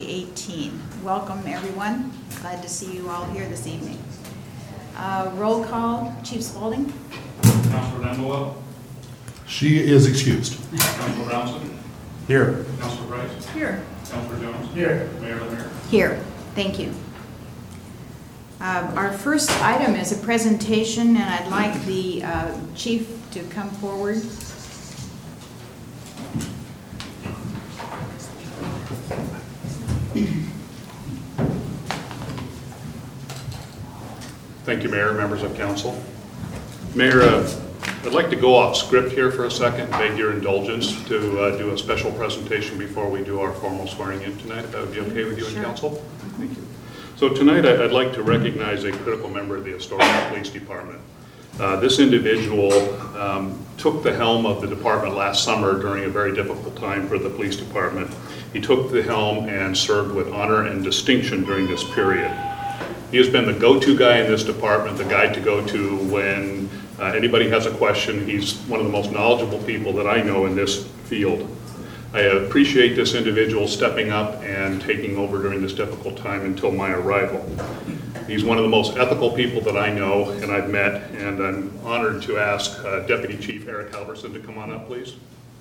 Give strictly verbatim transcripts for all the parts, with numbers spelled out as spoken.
eighteen. Welcome, everyone. Glad to see you all here this evening. Uh, roll call, Chief Spaulding. Councilor Demolo. She is excused. Councilor Brownson. Here. Councilor Price. Here. Councilor Jones. Here. Mayor Lemire. Here. Thank you. Um, our first item is a presentation, and I'd like the uh, Chief to come forward. Thank you, Mayor, members of council. Mayor, uh, I'd like to go off script here for a second and beg your indulgence to uh, do a special presentation before we do our formal swearing in tonight, if that would be okay with you and Sure. council. Thank you. So tonight I- I'd like to recognize a critical member of the Astoria Police Department. Uh, this individual um, took the helm of the department last summer during a very difficult time for the police department. He took the helm and served with honor and distinction during this period. He has been the go-to guy in this department, the guy to go to when uh, anybody has a question. He's one of the most knowledgeable people that I know in this field. I appreciate this individual stepping up and taking over during this difficult time until my arrival. He's one of the most ethical people that I know and I've met, and I'm honored to ask uh, Deputy Chief Eric Halverson to come on up, please.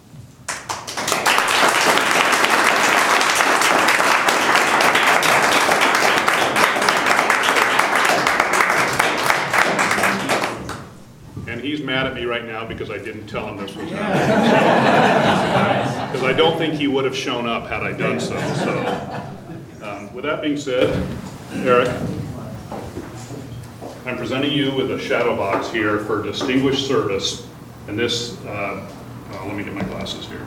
And he's mad at me right now because I didn't tell him this was happening. Because I don't think he would have shown up had I done so. So, um, with that being said, Eric, I'm presenting you with a shadow box here for distinguished service. And this, uh, oh, let me get my glasses here.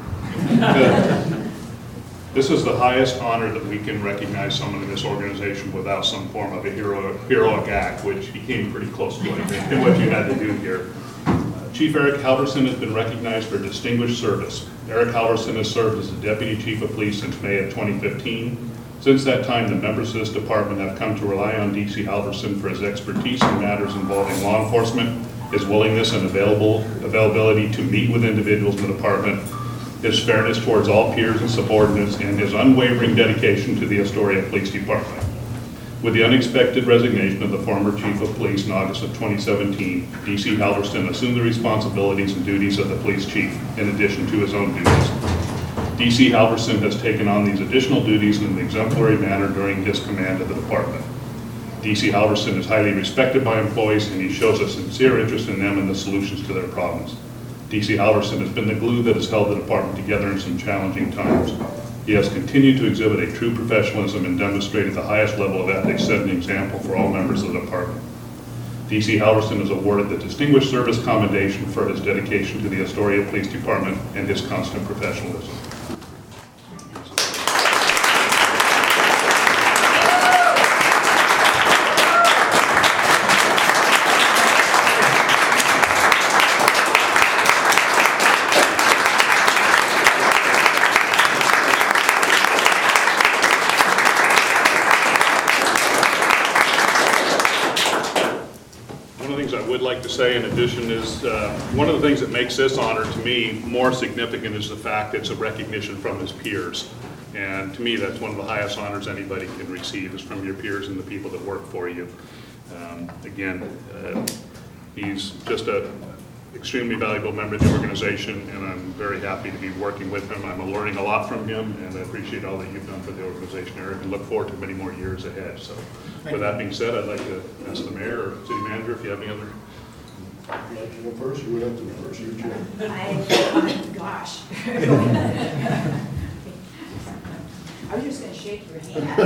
This is the highest honor that we can recognize someone in this organization without some form of a hero, heroic act, which he came pretty close to, I think, in what you had to do here. Uh, Chief Eric Halverson has been recognized for distinguished service. Eric Halverson has served as the Deputy Chief of Police since May of twenty fifteen. Since that time, the members of this department have come to rely on D C Halverson for his expertise in matters involving law enforcement, his willingness and available availability to meet with individuals in the department, his fairness towards all peers and subordinates, and his unwavering dedication to the Astoria Police Department. With the unexpected resignation of the former Chief of Police in August of twenty seventeen, D C Halverson assumed the responsibilities and duties of the Police Chief, in addition to his own duties. D C Halverson has taken on these additional duties in an exemplary manner during his command of the department. D C Halverson is highly respected by employees, and he shows a sincere interest in them and the solutions to their problems. D C Halverson has been the glue that has held the department together in some challenging times. He has continued to exhibit a true professionalism and demonstrated the highest level of ethics, setting an example for all members of the department. D C Halverson is awarded the Distinguished Service Commendation for his dedication to the Astoria Police Department and his constant professionalism. To say in addition is uh, one of the things that makes this honor to me more significant is the fact it's a recognition from his peers, and to me that's one of the highest honors anybody can receive is from your peers and the people that work for you. Um, again, uh, he's just a extremely valuable member of the organization, and I'm very happy to be working with him. I'm learning a lot from him, and I appreciate all that you've done for the organization, Eric, and look forward to many more years ahead. So with that being said, I'd like to ask the mayor or city manager if you have any other. Would you like to go first? You would have to go first. You're chair. I, oh, gosh. I was just going to shake your hand.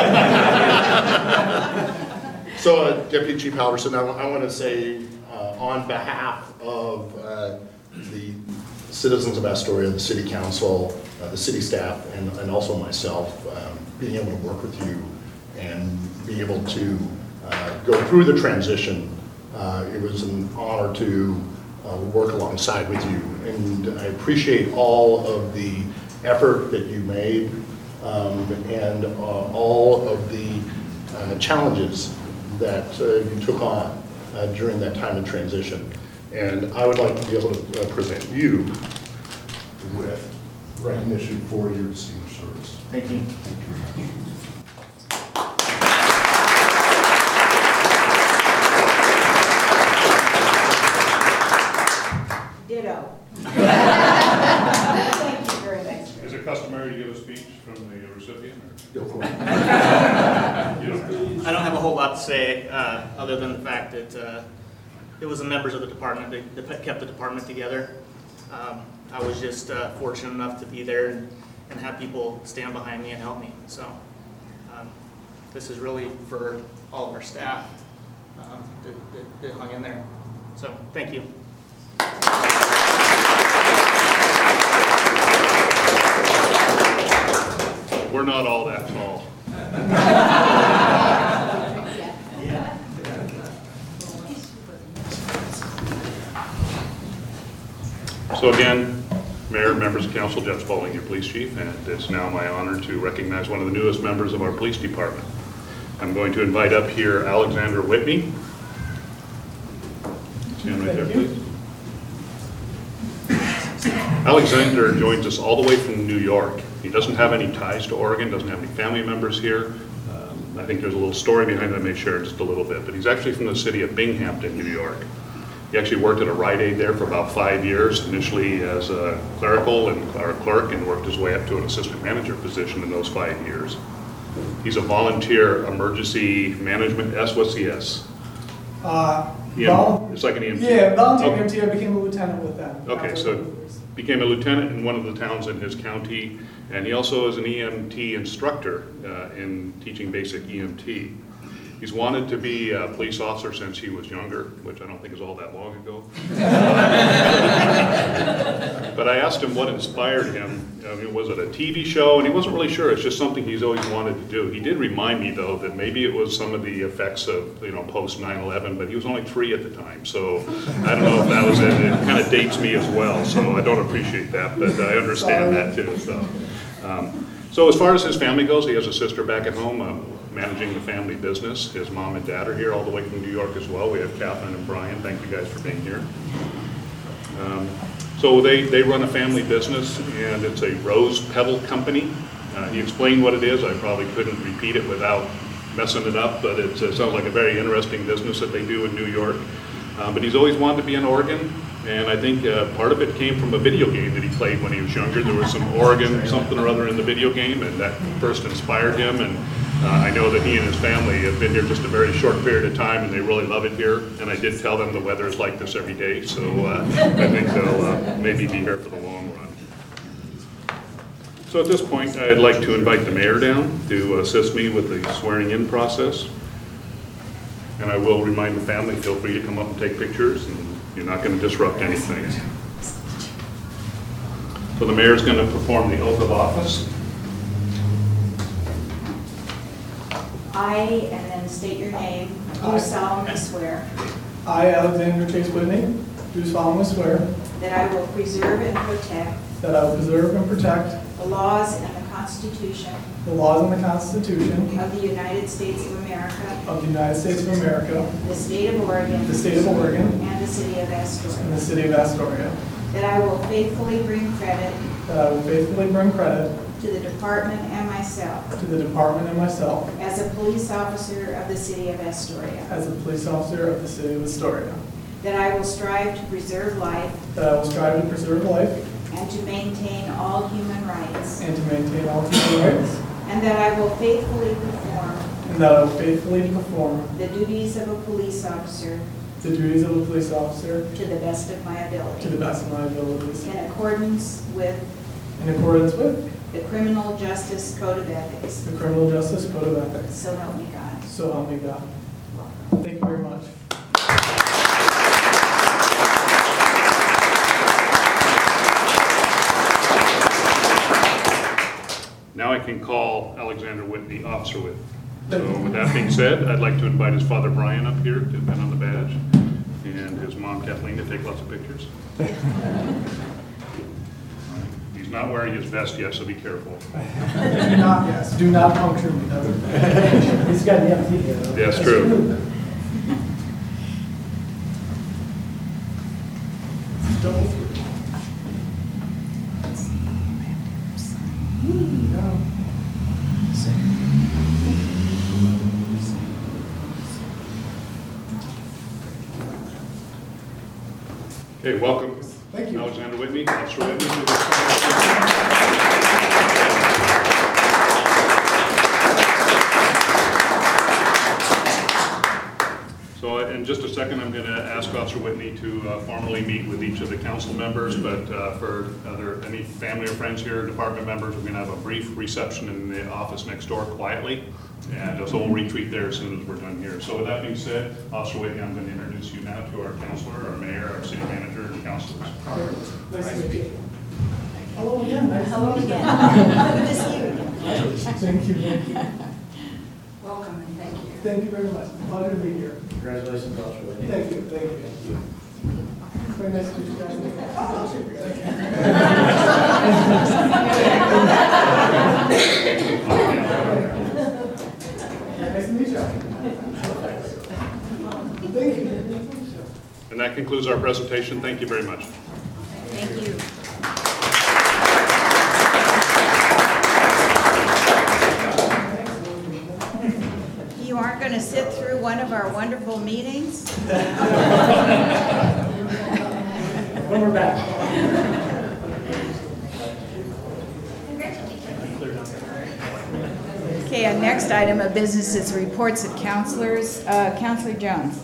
So, uh, Deputy Chief Halverson, I, I want to say uh, on behalf of uh, the citizens of Astoria, the City Council, uh, the city staff, and, and also myself, um, being able to work with you and be able to uh, go through the transition. Uh, it was an honor to uh, work alongside with you, and I appreciate all of the effort that you made um, and uh, all of the uh, challenges that uh, you took on uh, during that time of transition. And I would like to be able to uh, present you with recognition for your distinguished service. Thank you. Thank you very much. in? Go for it. You don't- I don't have a whole lot to say, uh, other than the fact that uh, it was the members of the department that that kept the department together. Um, I was just uh, fortunate enough to be there and, and have people stand behind me and help me. So um, this is really for all of our staff um, that, that, that hung in there. So thank you. We're not all that tall. So again, Mayor, members of council, Jeff Spaulding, your police chief, and it's now my honor to recognize one of the newest members of our police department. I'm going to invite up here Alexander Whitney. Stand right there, please. Alexander joins us all the way from New York. He doesn't have any ties to Oregon, doesn't have any family members here. Um, I think there's a little story behind that I may share just a little bit, but he's actually from the city of Binghamton, New York. He actually worked at a Rite Aid there for about five years, initially as a clerical and or a clerk, and worked his way up to an assistant manager position in those five years. He's a volunteer emergency management, S, what's the S? Uh, E M, vol- it's like an E M T. Yeah, volunteer Okay. E M T, I became a lieutenant with them. Okay, after so a couple of years. became a lieutenant in one of the towns in his county, and he also is an E M T instructor uh, in teaching basic E M T. He's wanted to be a police officer since he was younger, which I don't think is all that long ago. But I asked him what inspired him. I mean, was it a T V show? And he wasn't really sure. It's just something he's always wanted to do. He did remind me, though, that maybe it was some of the effects of, you know, post nine eleven, but he was only three at the time. So I don't know if that was it. It kind of dates me as well, so I don't appreciate that, but I understand that too. So, um, so as far as his family goes, he has a sister back at home, uh, managing the family business. His mom and dad are here all the way from New York as well. We have Catherine and Brian. Thank you guys for being here. Um, so they, they run a family business, and it's a rose petal company. Uh, he explained what it is. I probably couldn't repeat it without messing it up, but it's, it sounds like a very interesting business that they do in New York. Uh, but he's always wanted to be in Oregon, and I think uh, part of it came from a video game that he played when he was younger. There was some Oregon something or other in the video game, and that first inspired him. And uh, I know that he and his family have been here just a very short period of time, and they really love it here. And I did tell them the weather is like this every day, so uh, I think they'll uh, maybe be here for the long run. So at this point, I'd like to invite the mayor down to assist me with the swearing-in process. And I will remind the family, feel free to come up and take pictures, and you're not going to disrupt anything. So the mayor's going to perform the oath of office. I, and then state your name, I. do solemnly swear I, Alexander Chase Whitney, do solemnly swear that I will preserve and protect that I will preserve and protect the laws and the Constitution the laws and the Constitution of the United States of America, of the United States of America, the state of Oregon, the state of Oregon, and the city of and the Astoria. city of Astoria, That I will faithfully bring credit that I will faithfully bring credit to the department and myself to the department and myself as a police officer of the city of Astoria. as a police officer of the city of Astoria, That I will strive to preserve life that I will strive to preserve life and to maintain all human rights. and to maintain all human rights, And that I will faithfully perform and that I will faithfully perform the duties of a police officer the duties of a police officer to the best of my to the ability. best of my abilities, In accordance with in accordance with the Criminal Justice Code of Ethics. the Criminal Justice Code of Ethics. So help me God. So help me God. Thank you very much. Now I can call Alexander Whitney Officer Whitney. So with that being said, I'd like to invite his father Brian up here to pin on the badge, and his mom Kathleen to take lots of pictures. He's not wearing his vest yet, so be careful. Do not, yes, do not puncture me. That's- He's got the empty here. though. That's true. Don't. No. Okay, welcome. Thank you. Alexander Whitney, Officer Whitney. So uh, in just a second, I'm going to ask Officer Whitney to uh, formally meet with each of the council members, but uh, for other, any family or friends here, department members, we're going to have a brief reception in the office next door quietly, and so we'll retreat there as soon as we're done here. So with that being said, Officer Whitney, I'm going to introduce you now to our counselor, our mayor, our city manager, and councilors. Nice to meet you. Hello again. Nice Hello to meet you. again. Good to see you again. Thank you, thank you. Welcome and thank you. Thank you very much. Pleasure to be here. Congratulations, Officer Whitney. Thank you, thank you. Thank you. Very nice to meet you guys. Nice to meet you. Thank you. And that concludes our presentation. Thank you very much. Thank you. You aren't going to sit through one of our wonderful meetings? When we're back. Okay, our next item of business is reports of counselors. Uh, Counselor Jones.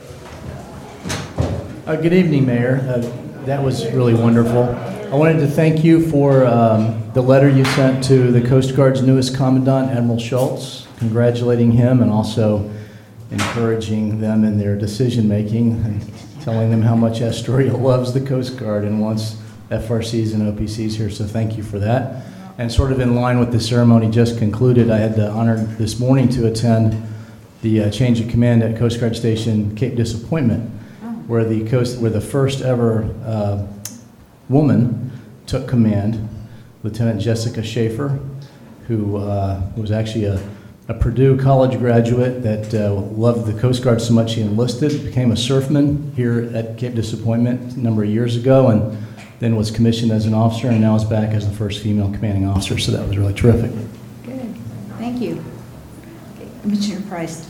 Uh, Good evening, Mayor. Uh, That was really wonderful. I wanted to thank you for um, the letter you sent to the Coast Guard's newest Commandant, Admiral Schultz, congratulating him and also encouraging them in their decision-making and telling them how much Astoria loves the Coast Guard and wants F R Cs and O P Cs here, so thank you for that. And sort of in line with the ceremony just concluded, I had the honor this morning to attend the uh, change of command at Coast Guard Station Cape Disappointment, where the coast, where the first ever uh, woman took command, Lieutenant Jessica Schaefer, who uh, was actually a, a Purdue College graduate that uh, loved the Coast Guard so much she enlisted, became a surfman here at Cape Disappointment a number of years ago, and then was commissioned as an officer, and now is back as the first female commanding officer, so that was really terrific. Good. Thank you. Okay, Commissioner Price.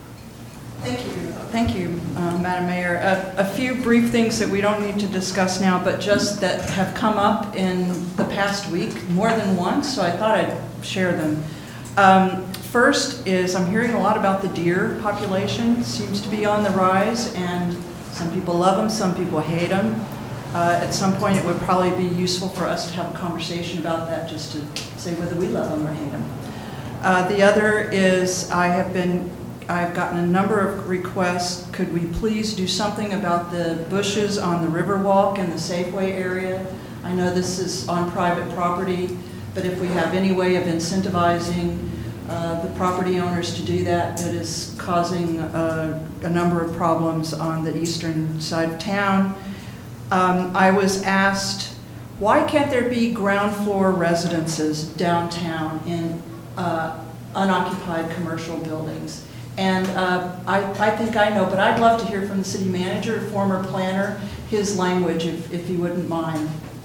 Thank you. Thank you, uh, Madam Mayor. A, a few brief things that we don't need to discuss now, but just that have come up in the past week more than once, so I thought I'd share them. Um, first is I'm hearing a lot about the deer population. Seems to be on the rise, and some people love them, some people hate them. Uh, at some point, it would probably be useful for us to have a conversation about that, just to say whether we love them or hate them. Uh, the other is I have been I've gotten a number of requests, could we please do something about the bushes on the Riverwalk and the Safeway area? I know this is on private property, but if we have any way of incentivizing uh, the property owners to do that, that is causing uh, a number of problems on the eastern side of town. Um, I was asked, why can't there be ground floor residences downtown in uh, unoccupied commercial buildings? And uh, I, I think I know, but I'd love to hear from the city manager, former planner, his language, if, if he wouldn't mind.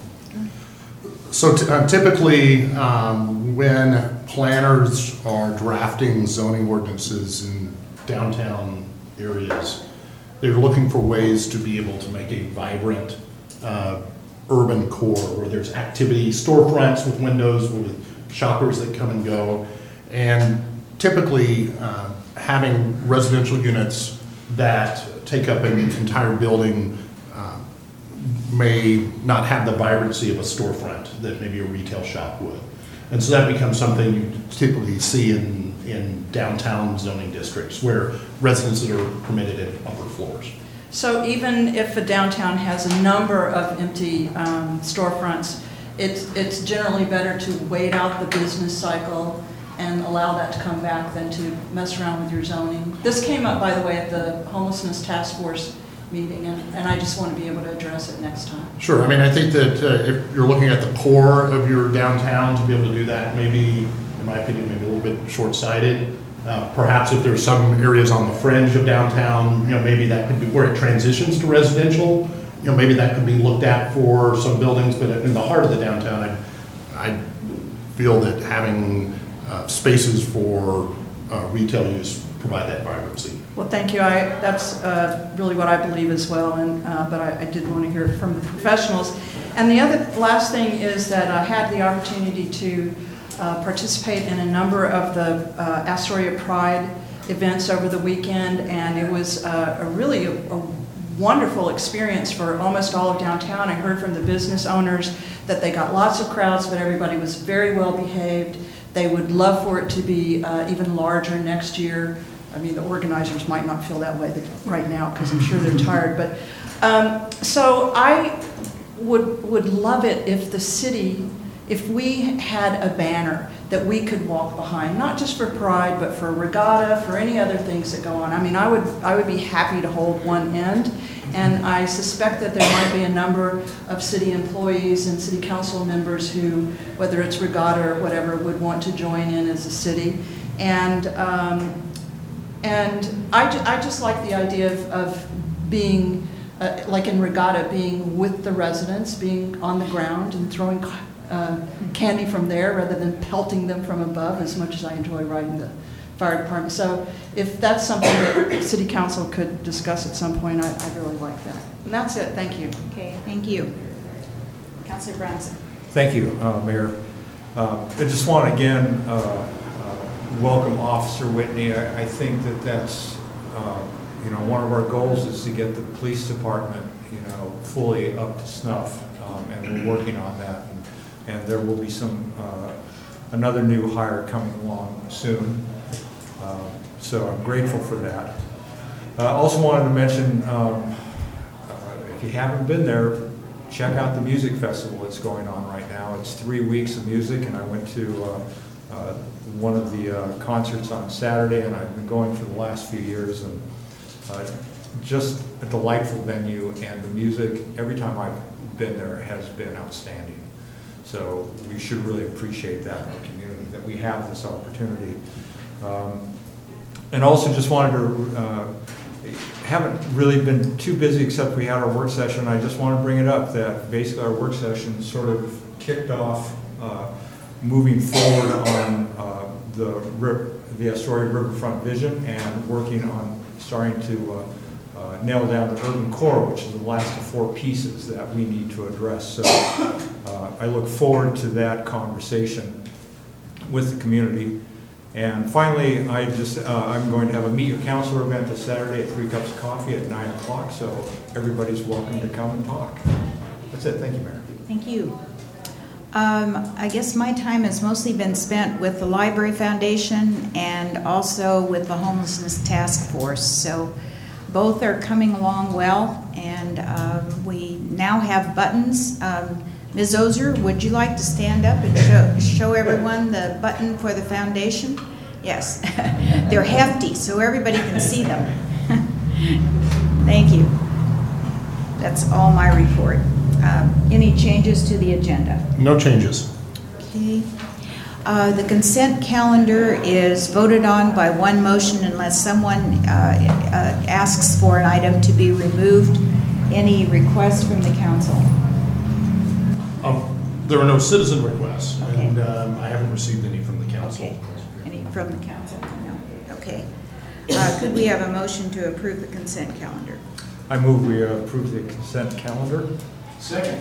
So t- uh, typically, um, when planners are drafting zoning ordinances in downtown areas, they're looking for ways to be able to make a vibrant uh, urban core where there's activity, storefronts with windows with shoppers that come and go. And typically, uh, having residential units that take up an entire building uh, may not have the vibrancy of a storefront that maybe a retail shop would. And so that becomes something you typically see in, in downtown zoning districts where residences are permitted at upper floors. So even if a downtown has a number of empty um, storefronts, it's, it's generally better to wait out the business cycle and allow that to come back than to mess around with your zoning. This came up, by the way, at the Homelessness Task Force meeting, and, and I just want to be able to address it next time. Sure, I mean, I think that uh, if you're looking at the core of your downtown, to be able to do that, maybe, in my opinion, maybe a little bit short-sighted. Uh, perhaps if there's some areas on the fringe of downtown, you know, maybe that could be where it transitions to residential. You know, maybe that could be looked at for some buildings, but in the heart of the downtown, I, I feel that having Uh, spaces for uh, retail use provide that vibrancy. Well, thank you. I, that's uh, really what I believe as well, and uh, but I, I did want to hear from the professionals. And the other last thing is that I had the opportunity to uh, participate in a number of the uh, Astoria Pride events over the weekend, and it was uh, a really a, a wonderful experience for almost all of downtown. I heard from the business owners that they got lots of crowds, but everybody was very well behaved. They would love for it to be uh, even larger next year. I mean, the organizers might not feel that way right now because I'm sure they're tired. But um, so I would would love it if the city, if we had a banner that we could walk behind, not just for Pride, but for Regatta, for any other things that go on. I mean, I would I would be happy to hold one end, and I suspect that there might be a number of city employees and city council members who, whether it's Regatta or whatever, would want to join in as a city. And um, and I, ju I just like the idea of, of being, uh, like in Regatta, being with the residents, being on the ground and throwing uh, candy from there rather than pelting them from above, as much as I enjoy riding the fire department. So if that's something that city council could discuss at some point, I, I'd really like that. And that's it. Thank you. Okay, thank you. Councilor Brunson. Thank you, uh, Mayor. Uh, I just want to again uh, uh, welcome Officer Whitney. I, I think that that's, uh, you know, one of our goals is to get the police department, you know, fully up to snuff, um, and we're working on that. And, and there will be some, uh, another new hire coming along soon. Uh, so I'm grateful for that. I uh, also wanted to mention, um, uh, if you haven't been there, check out the music festival that's going on right now. It's three weeks of music, and I went to uh, uh, one of the uh, concerts on Saturday, and I've been going for the last few years, and uh, just a delightful venue, and the music, every time I've been there, has been outstanding. So we should really appreciate that in our community, that we have this opportunity. Um, and also just wanted to, uh, haven't really been too busy except we had our work session. I just want to bring it up that basically our work session sort of kicked off uh, moving forward on uh, the, the Astoria Riverfront vision and working on starting to uh, uh, nail down the urban core, which is the last of four pieces that we need to address. So uh, I look forward to that conversation with the community. And finally, I just, uh, I'm going to have a Meet Your Counselor event this Saturday at Three Cups of Coffee at nine o'clock, so everybody's welcome to come and talk. That's it. Thank you, Mayor. Thank you. Um, I guess my time has mostly been spent with the Library Foundation and also with the Homelessness Task Force. So both are coming along well, and um, we now have buttons. Um, Miz Ozer, would you like to stand up and show, show everyone the button for the foundation? Yes. They're hefty, so everybody can see them. Thank you. That's all my report. Um, any changes to the agenda? No changes. Okay. Uh, the consent calendar is voted on by one motion unless someone uh, uh, asks for an item to be removed. Any requests from the council? Um, there are no citizen requests, Okay. and um, I haven't received any from the council. Okay. Any from the council? No. Okay. Uh, could we have a motion to approve the consent calendar? I move we uh, approve the consent calendar. Second.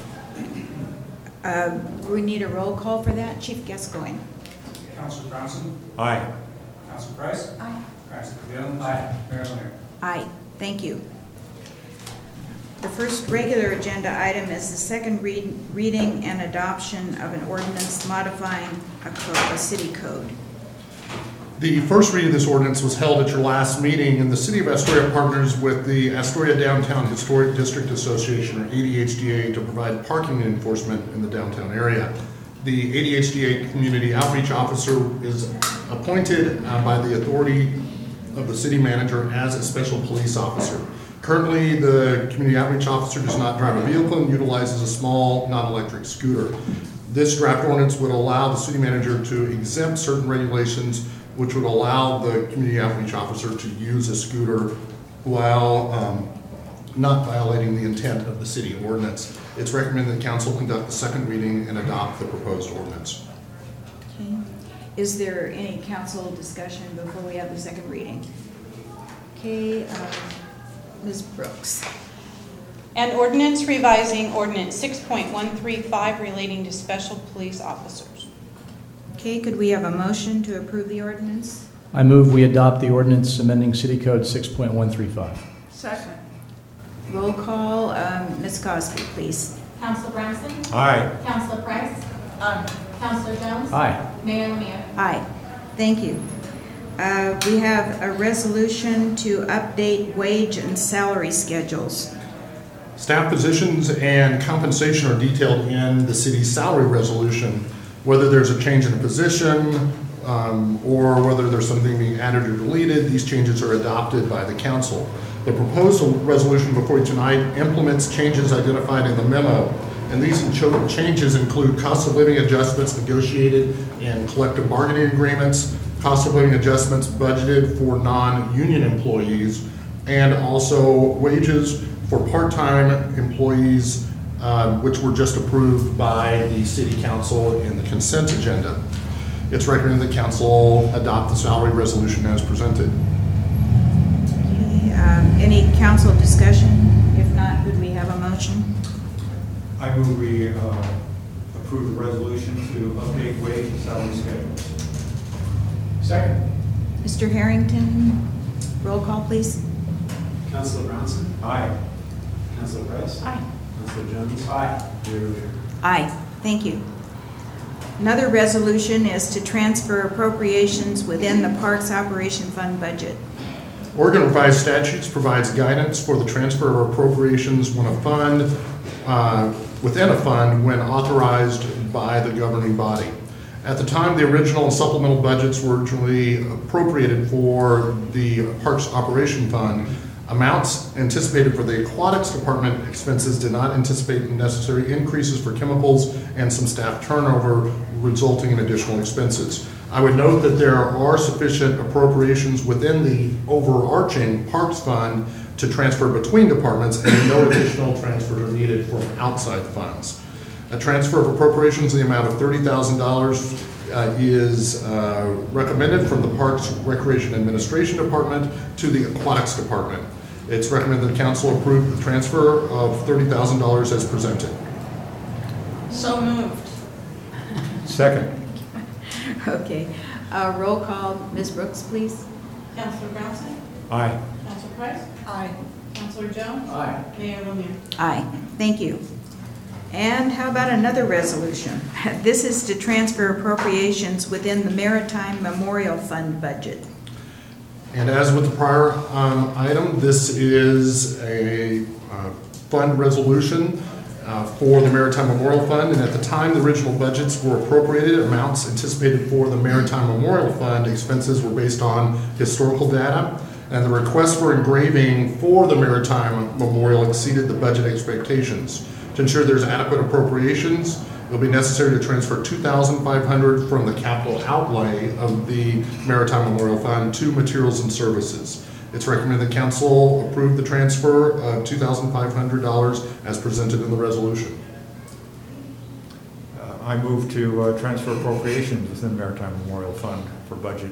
Uh, we need a roll call for that. Chief Gascoigne. Councilor Bronson? Aye. Councilor Price? Aye. Councilor Jones? Aye. Mayor Lanier? Aye. Thank you. The first regular agenda item is the second read, reading and adoption of an ordinance modifying a, code, a city code. The first reading of this ordinance was held at your last meeting, and the City of Astoria partners with the Astoria Downtown Historic District Association, or A D H D A, to provide parking enforcement in the downtown area. The A D H D A Community Outreach Officer is appointed uh, by the authority of the city manager as a special police officer. Currently, the Community Outreach Officer does not drive a vehicle and utilizes a small, non-electric scooter. This draft ordinance would allow the city manager to exempt certain regulations which would allow the Community Outreach Officer to use a scooter while um, not violating the intent of the city ordinance. It's recommended that council conduct the second reading and adopt the proposed ordinance. Okay. Is there any council discussion before we have the second reading? Okay. Uh, Miz Brooks. An ordinance revising ordinance six point one three five relating to special police officers. Okay, could we have a motion to approve the ordinance? I move we adopt the ordinance amending City Code six point one three five. Second. Roll call, um, Miz Cosby, please. Counselor Brownson? Aye. Counselor Price? Aye. Counselor Jones? Aye. Mayor Lemieux? Aye. Thank you. Uh, We have a resolution to update wage and salary schedules. Staff positions and compensation are detailed in the city's salary resolution. Whether there's a change in a position um, or whether there's something being added or deleted, these changes are adopted by the council. The proposed resolution before you tonight implements changes identified in the memo, and these cho- changes include cost of living adjustments negotiated in collective bargaining agreements, cost of living adjustments budgeted for non-union employees, and also wages for part-time employees, uh, which were just approved by the city council in the consent agenda. It's recommended the council adopt the salary resolution as presented. Okay, um, Any council discussion? If not, would we have a motion? I move we uh, approve the resolution to update wage and salary schedules. Second. Mister Harrington, roll call, please. Counselor Brownson? Aye. Counselor Price? Aye. Counselor Jones? Aye. Mayor Lemieux? Aye. Thank you. Another resolution is to transfer appropriations within the Parks Operation Fund budget. Oregon Revised Statutes provides guidance for the transfer of appropriations when a fund, uh, within a fund when authorized by the governing body. At the time the original and supplemental budgets were originally appropriated for the Parks Operation Fund, amounts anticipated for the Aquatics Department expenses did not anticipate necessary increases for chemicals and some staff turnover, resulting in additional expenses. I would note that there are sufficient appropriations within the overarching Parks Fund to transfer between departments, and no additional transfers are needed from outside funds. A transfer of appropriations in the amount of thirty thousand dollars uh, is uh, recommended from the Parks Recreation Administration Department to the Aquatics Department. It's recommended the council approve the transfer of thirty thousand dollars as presented. So moved. Second. Okay. Uh, Roll call, Miz Brooks, please. Counselor Brownson? Aye. Counselor Price? Aye. Counselor Jones? Aye. Mayor Lemieux? Aye. Thank you. And how about another resolution? This is to transfer appropriations within the Maritime Memorial Fund budget. And as with the prior um, item, this is a uh, fund resolution uh, for the Maritime Memorial Fund. And at the time the original budgets were appropriated, amounts anticipated for the Maritime Memorial Fund expenses were based on historical data. And the request for engraving for the Maritime Memorial exceeded the budget expectations. To ensure there's adequate appropriations, it will be necessary to transfer two thousand five hundred dollars from the capital outlay of the Maritime Memorial Fund to materials and services. It's recommended the council approve the transfer of two thousand five hundred dollars as presented in the resolution. Uh, I move to uh, transfer appropriations within Maritime Memorial Fund for budget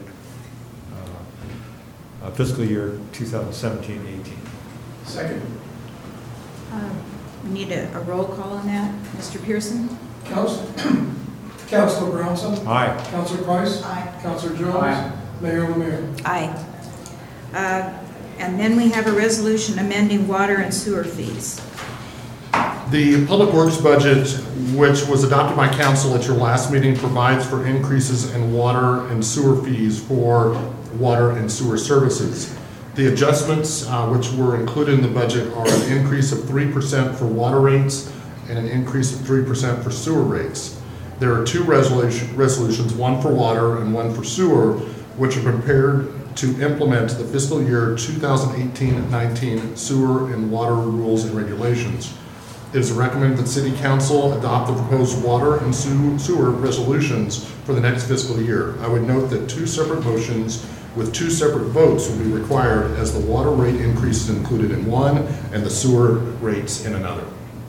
uh, uh, fiscal year two thousand seventeen eighteen. Second. Uh, We need a, a roll call on that. Mister Pearson? Counsel, Counselor Brownson? Aye. Counselor Price? Aye. Counselor Jones? Aye. Mayor Lemieux? Aye. Uh, And then we have a resolution amending water and sewer fees. The Public Works budget, which was adopted by council at your last meeting, provides for increases in water and sewer fees for water and sewer services. The adjustments uh, which were included in the budget are an increase of three percent for water rates and an increase of three percent for sewer rates. There are two resolution, resolutions, one for water and one for sewer, which are prepared to implement the fiscal year two thousand eighteen nineteen sewer and water rules and regulations. It is recommended that City Council adopt the proposed water and sewer resolutions for the next fiscal year. I would note that two separate motions with two separate votes will be required, as the water rate increase is included in one and the sewer rates in another.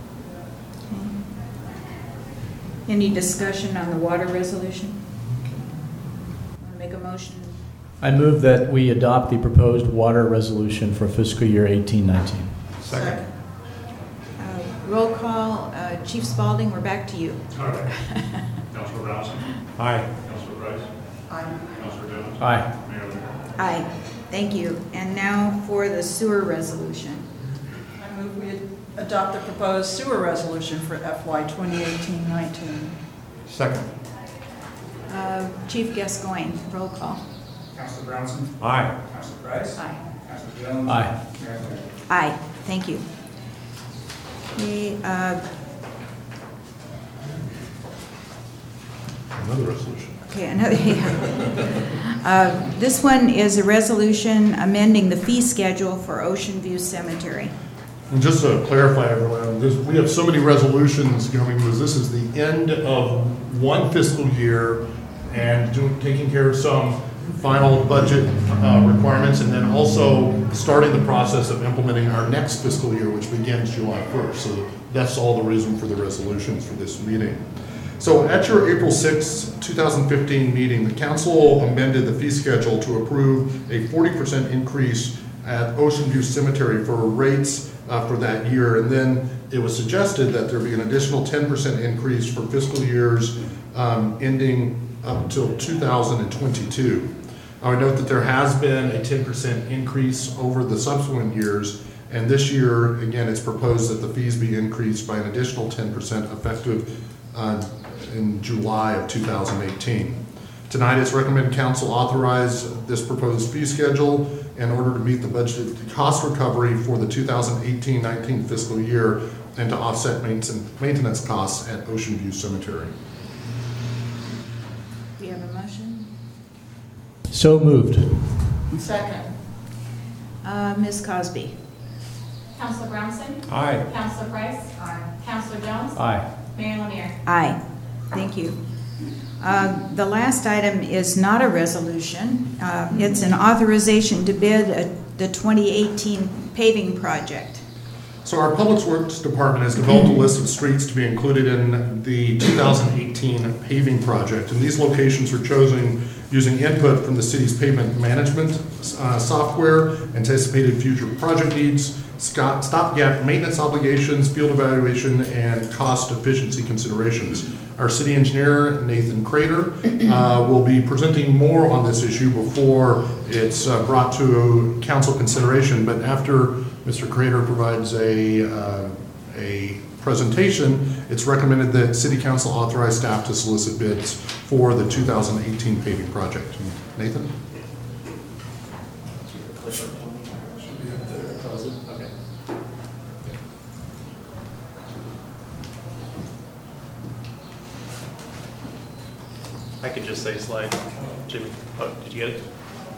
Any discussion on the water resolution? Want to make a motion? I move that we adopt the proposed water resolution for fiscal year eighteen nineteen. Second. Uh, Roll call, uh, Chief Spalding, we're back to you. All right. Counselor Brownson? Aye. Counselor Price? Aye. Counselor Jones? Aye. Mayor Lemieux? Aye. Thank you. And now for the sewer resolution. I move we adopt the proposed sewer resolution for F Y twenty eighteen nineteen. Second. Uh, Chief Gascoigne, roll call. Councilor Brownson? Aye. Councilor Price? Aye. Councilor Jones? Aye. Mayor Lambert? Aye. Thank you. Okay, uh, Another resolution. Okay, another, yeah. Uh, This one is a resolution amending the fee schedule for Ocean View Cemetery. And just to clarify, everyone, this, we have so many resolutions coming because this is the end of one fiscal year and doing, taking care of some final budget uh, requirements, and then also starting the process of implementing our next fiscal year, which begins July first. So that's all the reason for the resolutions for this meeting. So at your April sixth, two thousand fifteen meeting, the council amended the fee schedule to approve a forty percent increase at Ocean View Cemetery for rates uh, for that year. And then it was suggested that there be an additional ten percent increase for fiscal years um, ending up until two thousand twenty-two. I would note that there has been a ten percent increase over the subsequent years. And this year, again, it's proposed that the fees be increased by an additional ten percent effective uh, in July of two thousand eighteen. Tonight, it's recommended council authorize this proposed fee schedule in order to meet the budgeted cost recovery for the two thousand eighteen nineteen fiscal year and to offset maintenance costs at Ocean View Cemetery. Do you have a motion? So moved. Second. Uh, Miz Cosby. Councilor Brownson? Aye. Councilor Price? Aye. Councilor Jones? Aye. Mayor Lanier? Aye. Thank you. Uh, The last item is not a resolution. Uh, It's an authorization to bid a- the twenty eighteen paving project. So our Public Works Department has developed a list of streets to be included in the two thousand eighteen paving project. And these locations were chosen using input from the city's pavement management uh, software, anticipated future project needs, stop- stopgap maintenance obligations, field evaluation, and cost efficiency considerations. Our city engineer, Nathan Crater, uh, will be presenting more on this issue before it's uh, brought to council consideration. But after Mister Crater provides a, uh, a presentation, it's recommended that City Council authorize staff to solicit bids for the two thousand eighteen paving project. Nathan? I could just say slide. Jimmy, oh, did you get it?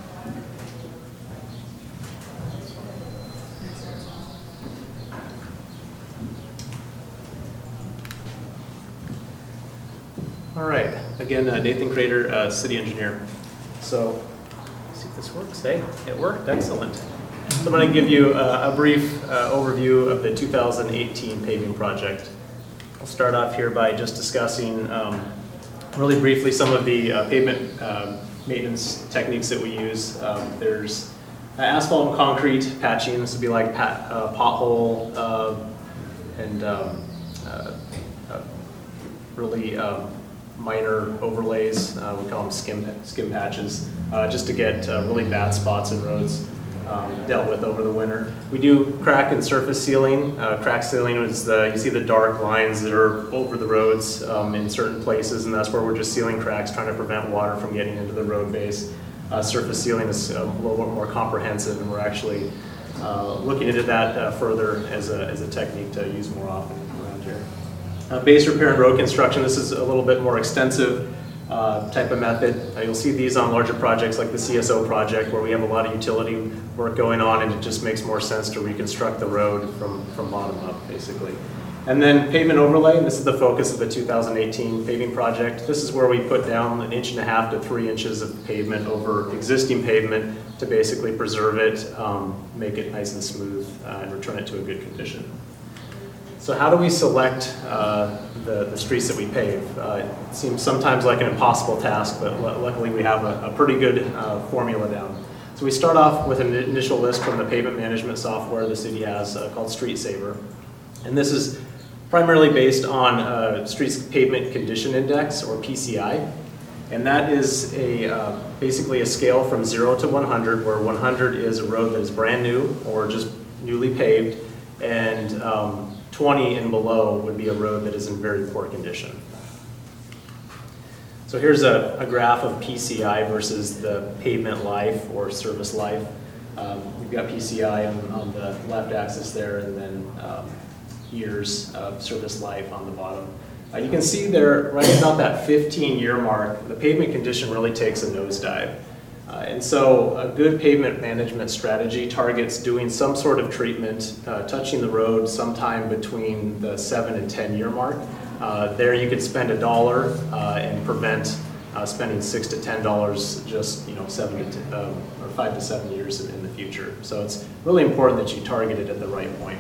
All right, again, uh, Nathan Crater, uh, city engineer. So, let's see if this works. Hey, it worked, excellent. So I'm going to give you uh, a brief uh, overview of the two thousand eighteen paving project. I'll start off here by just discussing um, really briefly some of the uh, pavement uh, maintenance techniques that we use. Um, there's uh, asphalt and concrete patching. This would be like pat, uh, pothole uh, and um, uh, uh, really um, minor overlays. Uh, we call them skim, skim patches, uh, just to get uh, really bad spots in roads um, dealt with over the winter. We do crack and surface sealing. Uh, crack sealing is the, you see the dark lines that are over the roads um, in certain places, and that's where we're just sealing cracks, trying to prevent water from getting into the road base. Uh, surface sealing is a little bit more comprehensive, and we're actually uh, looking into that uh, further as a, as a technique to use more often around here. Uh, base repair and road construction, this is a little bit more extensive uh, type of method. Uh, you'll see these on larger projects like the C S O project, where we have a lot of utility work going on, and it just makes more sense to reconstruct the road from, from bottom up, basically. And then pavement overlay, and this is the focus of the two thousand eighteen paving project. This is where we put down an inch and a half to three inches of pavement over existing pavement to basically preserve it, um, make it nice and smooth, uh, and return it to a good condition. So how do we select uh, the, the streets that we pave? Uh, it seems sometimes like an impossible task, but l luckily we have a, a pretty good uh, formula down. So we start off with an initial list from the pavement management software the city has uh, called Street Saver. And this is primarily based on uh, Streets Pavement Condition Index, or P C I. And that is a uh, basically a scale from zero to one hundred, where one hundred is a road that is brand new or just newly paved, and um, twenty and below would be a road that is in very poor condition. So here's a, a graph of P C I versus the pavement life or service life. Um, we've got P C I on, on the left axis there, and then um, years of service life on the bottom. Uh, you can see there, right about that fifteen year mark, the pavement condition really takes a nosedive. Uh, and so a good pavement management strategy targets doing some sort of treatment, uh, touching the road sometime between the seven and ten year mark. Uh, there you could spend a dollar uh, and prevent uh, spending six to ten dollars just you know seven to ten, um, or five to seven years in, in the future. So it's really important that you target it at the right point.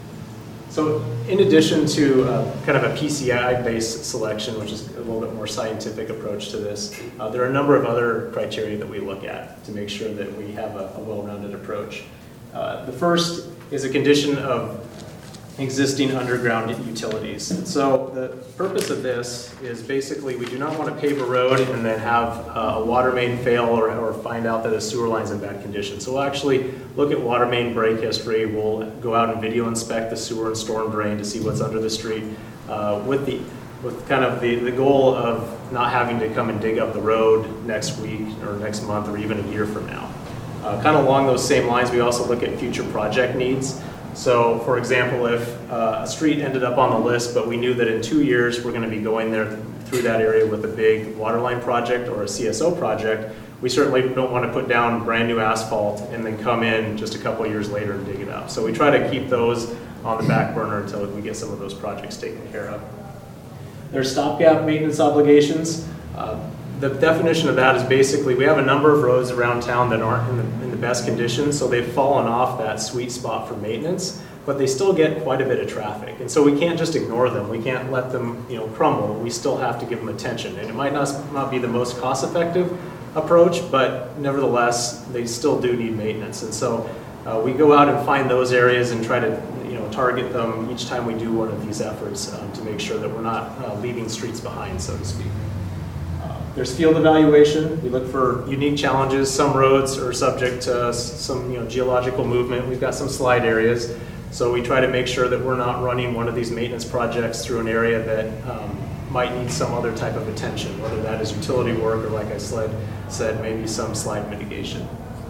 So in addition to uh, kind of a P C I-based selection, which is a little bit more scientific approach to this, uh, there are a number of other criteria that we look at to make sure that we have a, a well-rounded approach. Uh, the first is a condition of existing underground utilities. So the purpose of this is basically we do not want to pave a road and then have uh, a water main fail or, or find out that a sewer line's in bad condition. So we'll actually look at water main break history. We'll go out and video inspect the sewer and storm drain to see what's under the street uh, with the with kind of the, the goal of not having to come and dig up the road next week or next month or even a year from now. Uh, kind of along those same lines, we also look at future project needs. So, for example, if uh, a street ended up on the list, but we knew that in two years we're going to be going there through that area with a big waterline project or a C S O project, we certainly don't want to put down brand new asphalt and then come in just a couple of years later and dig it up. So we try to keep those on the back burner until we get some of those projects taken care of. There's stopgap maintenance obligations. Uh, The definition of that is basically we have a number of roads around town that aren't in the, in the best condition, so they've fallen off that sweet spot for maintenance, but they still get quite a bit of traffic. And so we can't just ignore them. We can't let them you know, crumble. We still have to give them attention. And it might not, not be the most cost-effective approach, but nevertheless, they still do need maintenance. And so uh, we go out and find those areas and try to you know, target them each time we do one of these efforts um, to make sure that we're not uh, leaving streets behind, so to speak. There's field evaluation. We look for unique challenges. Some roads are subject to some you know, geological movement. We've got some slide areas. So we try to make sure that we're not running one of these maintenance projects through an area that um, might need some other type of attention, whether that is utility work or, like I said, maybe some slide mitigation.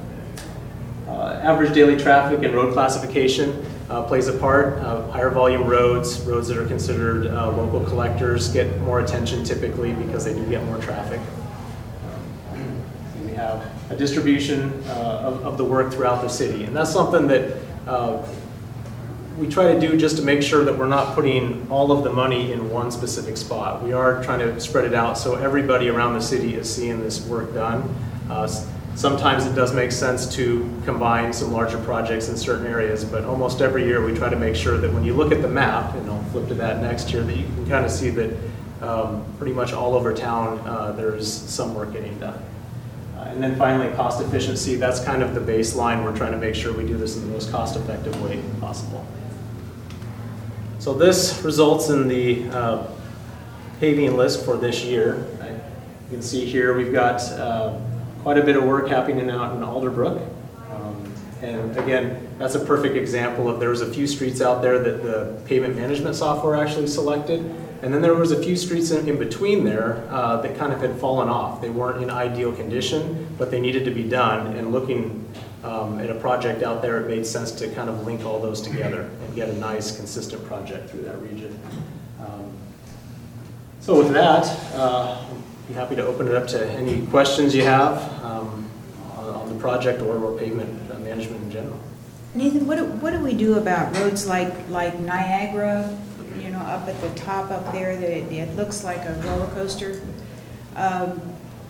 Uh, average daily traffic and road classification uh, plays a part. Uh, higher volume roads, roads that are considered uh, local collectors get more attention typically because they do get more traffic. We have a distribution uh, of, of the work throughout the city, and that's something that uh, we try to do just to make sure that we're not putting all of the money in one specific spot. We are trying to spread it out so everybody around the city is seeing this work done. Uh, Sometimes it does make sense to combine some larger projects in certain areas, but almost every year we try to make sure that when you look at the map, and I'll flip to that next year, that you can kind of see that um, pretty much all over town uh, there's some work getting done. Uh, and then finally, cost efficiency. That's kind of the baseline. We're trying to make sure we do this in the most cost-effective way possible. So this results in the uh, paving list for this year. You can see here we've got uh, quite a bit of work happening out in Alderbrook. Um, and again, that's a perfect example of there was a few streets out there that the pavement management software actually selected. And then there was a few streets in, in between there uh, that kind of had fallen off. They weren't in ideal condition, but they needed to be done. And looking um, at a project out there, it made sense to kind of link all those together and get a nice, consistent project through that region. Um, so with that, uh, be happy to open it up to any questions you have um, on, on the project or, or pavement management in general. Nathan, what do, what do we do about roads like like Niagara, you know, up at the top up there that it, it looks like a roller coaster? Um,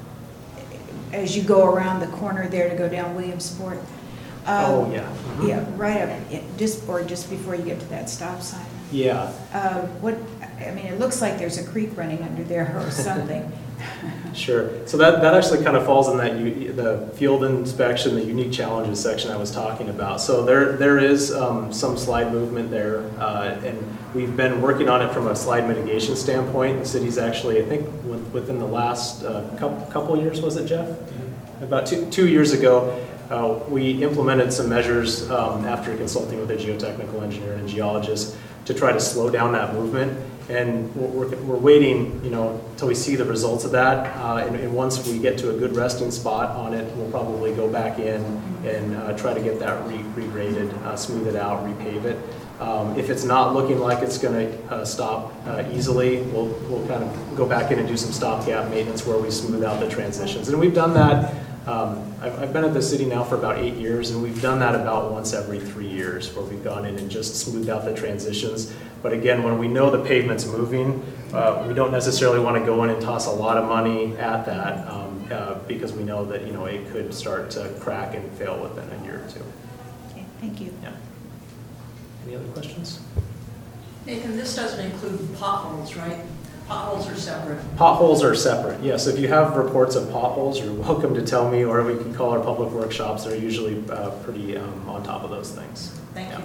as you go around the corner there to go down Williamsport. Um, oh yeah. Mm-hmm. Yeah, right up, it, just or just before you get to that stop sign. Yeah. Uh, what? I mean, it looks like there's a creek running under there or something. Sure. So that, that actually kind of falls in that u the field inspection, the unique challenges section I was talking about. So there there is um, some slide movement there, uh, and we've been working on it from a slide mitigation standpoint. The city's actually, I think, within the last uh, couple, couple years, was it, Jeff? about two, two years ago, uh, we implemented some measures um, after consulting with a geotechnical engineer and geologist to try to slow down that movement. And we're, we're, we're waiting, you know, until we see the results of that. Uh, and, and once we get to a good resting spot on it, we'll probably go back in and uh, try to get that re regraded, uh, smooth it out, repave it. Um, if it's not looking like it's going to uh, stop uh, easily, we'll, we'll kind of go back in and do some stopgap maintenance where we smooth out the transitions. And we've done that. Um, I've, I've been at the city now for about eight years, and we've done that about once every three years where we've gone in and just smoothed out the transitions. But again, when we know the pavement's moving, uh, we don't necessarily want to go in and toss a lot of money at that um, uh, because we know that, you know, it could start to crack and fail within a year or two. Okay, thank you. Yeah. Any other questions? Nathan, this doesn't include potholes, right? Potholes are separate. Potholes are separate, yes. If you have reports of potholes, you're welcome to tell me, or we can call our public workshops. They're usually uh, pretty um, on top of those things. Thank Yeah. you.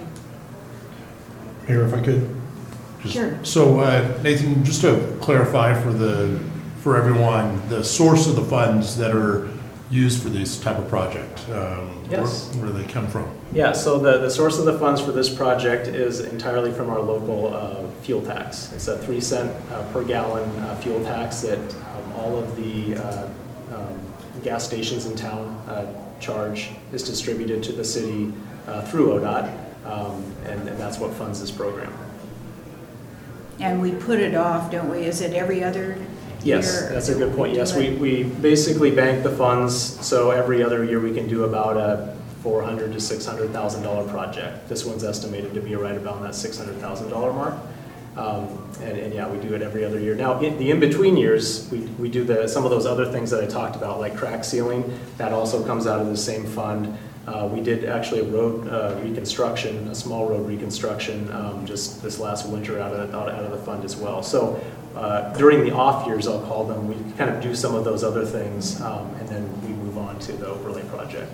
Mayor, if I could. Just, Sure. So, uh, Nathan, just to clarify for the for everyone, the source of the funds that are used for this type of project, um, Yes. where, where do they come from? Yeah, so the, the source of the funds for this project is entirely from our local uh, fuel tax. It's a three cent uh, per gallon uh, fuel tax that um, all of the uh, um, gas stations in town uh, charge. Is distributed to the city uh, through O D O T, um, and, and that's what funds this program. And we put it off, don't we? Is it every other year? Yes, that's a good point. do Yes, it? we, we basically bank the funds, so every other year we can do about a four hundred to six hundred thousand dollar project. This one's estimated to be right about that six hundred thousand dollar mark. Um, and, and yeah, we do it every other year. Now, in the in-between years, we, we do the, some of those other things that I talked about, like crack sealing. That also comes out of the same fund. Uh, we did actually a road uh, reconstruction, a small road reconstruction, um, just this last winter out of, out of the fund as well. So uh, during the off years, I'll call them, we kind of do some of those other things, um, and then we move on to the overlay project.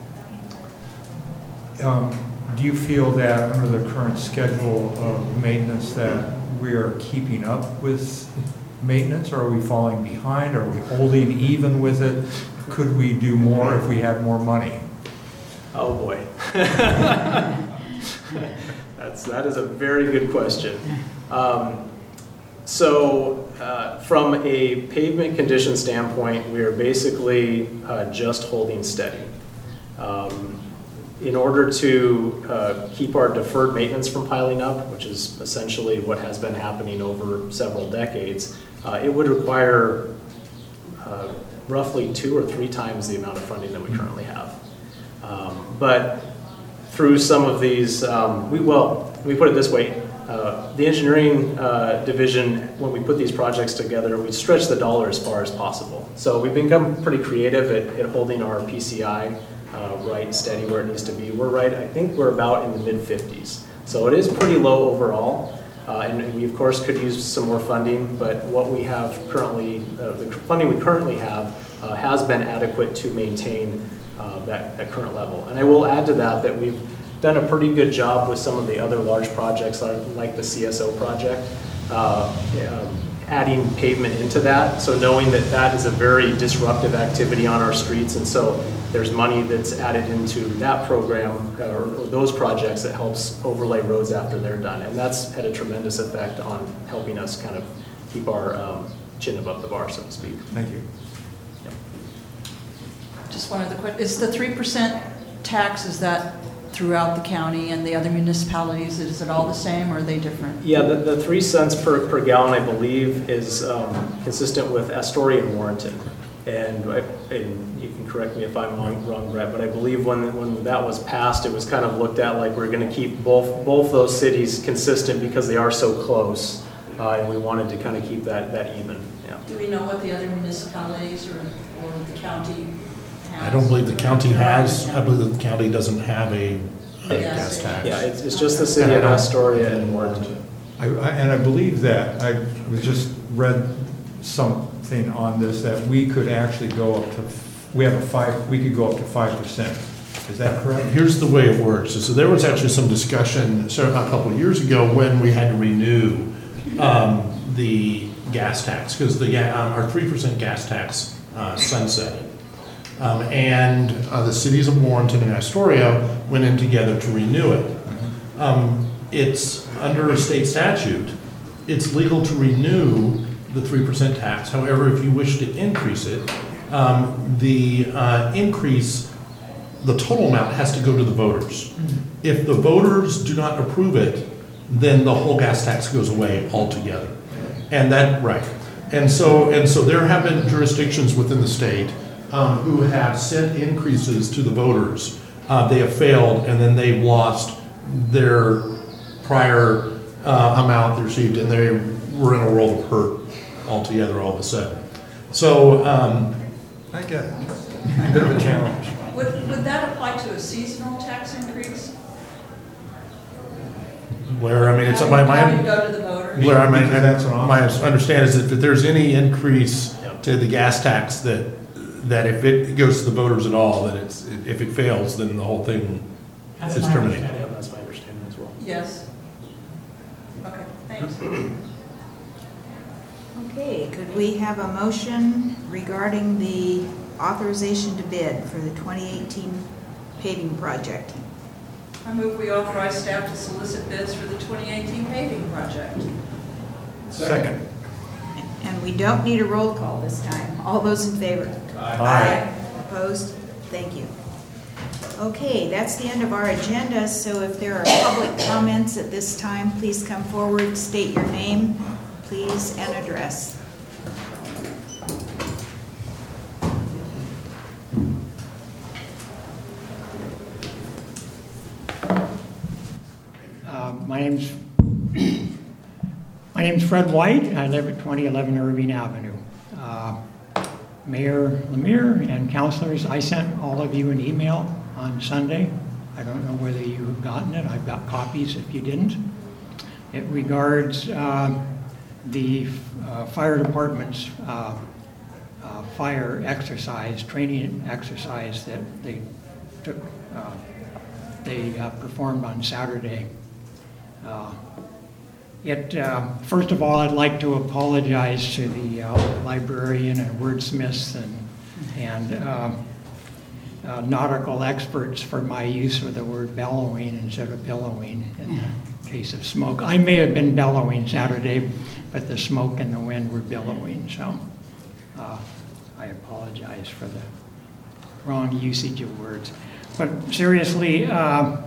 Um, do you feel that under the current schedule of maintenance that we are keeping up with maintenance, or are we falling behind? Are we holding even with it? Could we do more if we had more money? Oh boy. That's, that is a very good question. Um, so uh, from a pavement condition standpoint, we are basically uh, just holding steady. Um, in order to uh, keep our deferred maintenance from piling up, which is essentially what has been happening over several decades, uh, it would require uh, roughly two or three times the amount of funding that we currently have. Um, but through some of these, um, we, well, let me put it this way, uh, the engineering uh, division, when we put these projects together, we stretch the dollar as far as possible. So we've become pretty creative at, at holding our P C I uh, right steady where it needs to be. We're right, I think we're about in the mid fifties. So it is pretty low overall. Uh, and we, of course, could use some more funding, but what we have currently, uh, the funding we currently have uh, has been adequate to maintain Uh, that, that current level. And I will add to that that we've done a pretty good job with some of the other large projects like, like the C S O project, uh, um, adding pavement into that. So knowing that that is a very disruptive activity on our streets, and so there's money that's added into that program uh, or, or those projects that helps overlay roads after they're done. And that's had a tremendous effect on helping us kind of keep our um, chin above the bar, so to speak. Thank you. Just one other question. Is the three percent tax, is that throughout the county and the other municipalities? Is it all the same, or are they different? Yeah, the, the three cents per, per gallon, I believe, is um, consistent with Astoria and Warrenton. And, I, and you can correct me if I'm wrong, wrong, Brett, but I believe when, when that was passed, it was kind of looked at like we're going to keep both, both those cities consistent because they are so close. Uh, and we wanted to kind of keep that, that even. Yeah. Do we know what the other municipalities or, or the county has? I don't believe the county has, I believe the county doesn't have a, a Yeah. gas tax. Yeah, it's, it's just the city of Astoria and Warrenton. I, I, and I believe that, I was just read something on this, that we could actually go up to, we have a five, we could go up to five percent. Is that correct? Here's the way it works. So there was actually some discussion so a couple of years ago when we had to renew um, the gas tax, because the um, our three percent gas tax uh, sunsetted. Um, and uh, the cities of Warrenton and Astoria went in together to renew it. Um, it's under a state statute. It's legal to renew the three percent tax. However, if you wish to increase it, um, the uh, increase, the total amount has to go to the voters. If the voters do not approve it, then the whole gas tax goes away altogether. And that, right. And so, and so there have been jurisdictions within the state um, who have sent increases to the voters. Uh, they have failed, and then they've lost their prior uh, amount they received, and they were in a world of hurt altogether all of a sudden. So, um, I get it. A bit of a challenge. Would, would that apply to a seasonal tax increase? where, I mean, it's How my, do- How do you my, go to the voters? where I mean, Because that's an option. my understanding is that if there's any increase to the gas tax, that, that if it goes to the voters at all, that it's, if it fails, then the whole thing is terminated. Yeah, that's my understanding as well. Yes. Okay, thanks. Okay, could we have a motion regarding the authorization to bid for the twenty eighteen paving project? I move we authorize staff to solicit bids for the twenty eighteen paving project. Second. And we don't need a roll call this time. All those in favor? Aye. Opposed? Thank you. Okay, that's the end of our agenda, so if there are public comments at this time, please come forward, state your name, please, and address. Uh, My name's, my name's Fred White, and I live at twenty eleven Irving Avenue. Uh, Mayor Lemire and councilors, I sent all of you an email on Sunday. I don't know whether you've gotten it. I've got copies if you didn't. It regards uh, the uh, fire department's uh, uh, fire exercise, training exercise that they took, uh, they uh, performed on Saturday. Uh, It, uh, first of all, I'd like to apologize to the uh, librarian and wordsmiths and, and uh, uh, nautical experts for my use of the word bellowing instead of billowing in the case of smoke. I may have been bellowing Saturday, but the smoke and the wind were billowing, so uh, I apologize for the wrong usage of words. But seriously, uh,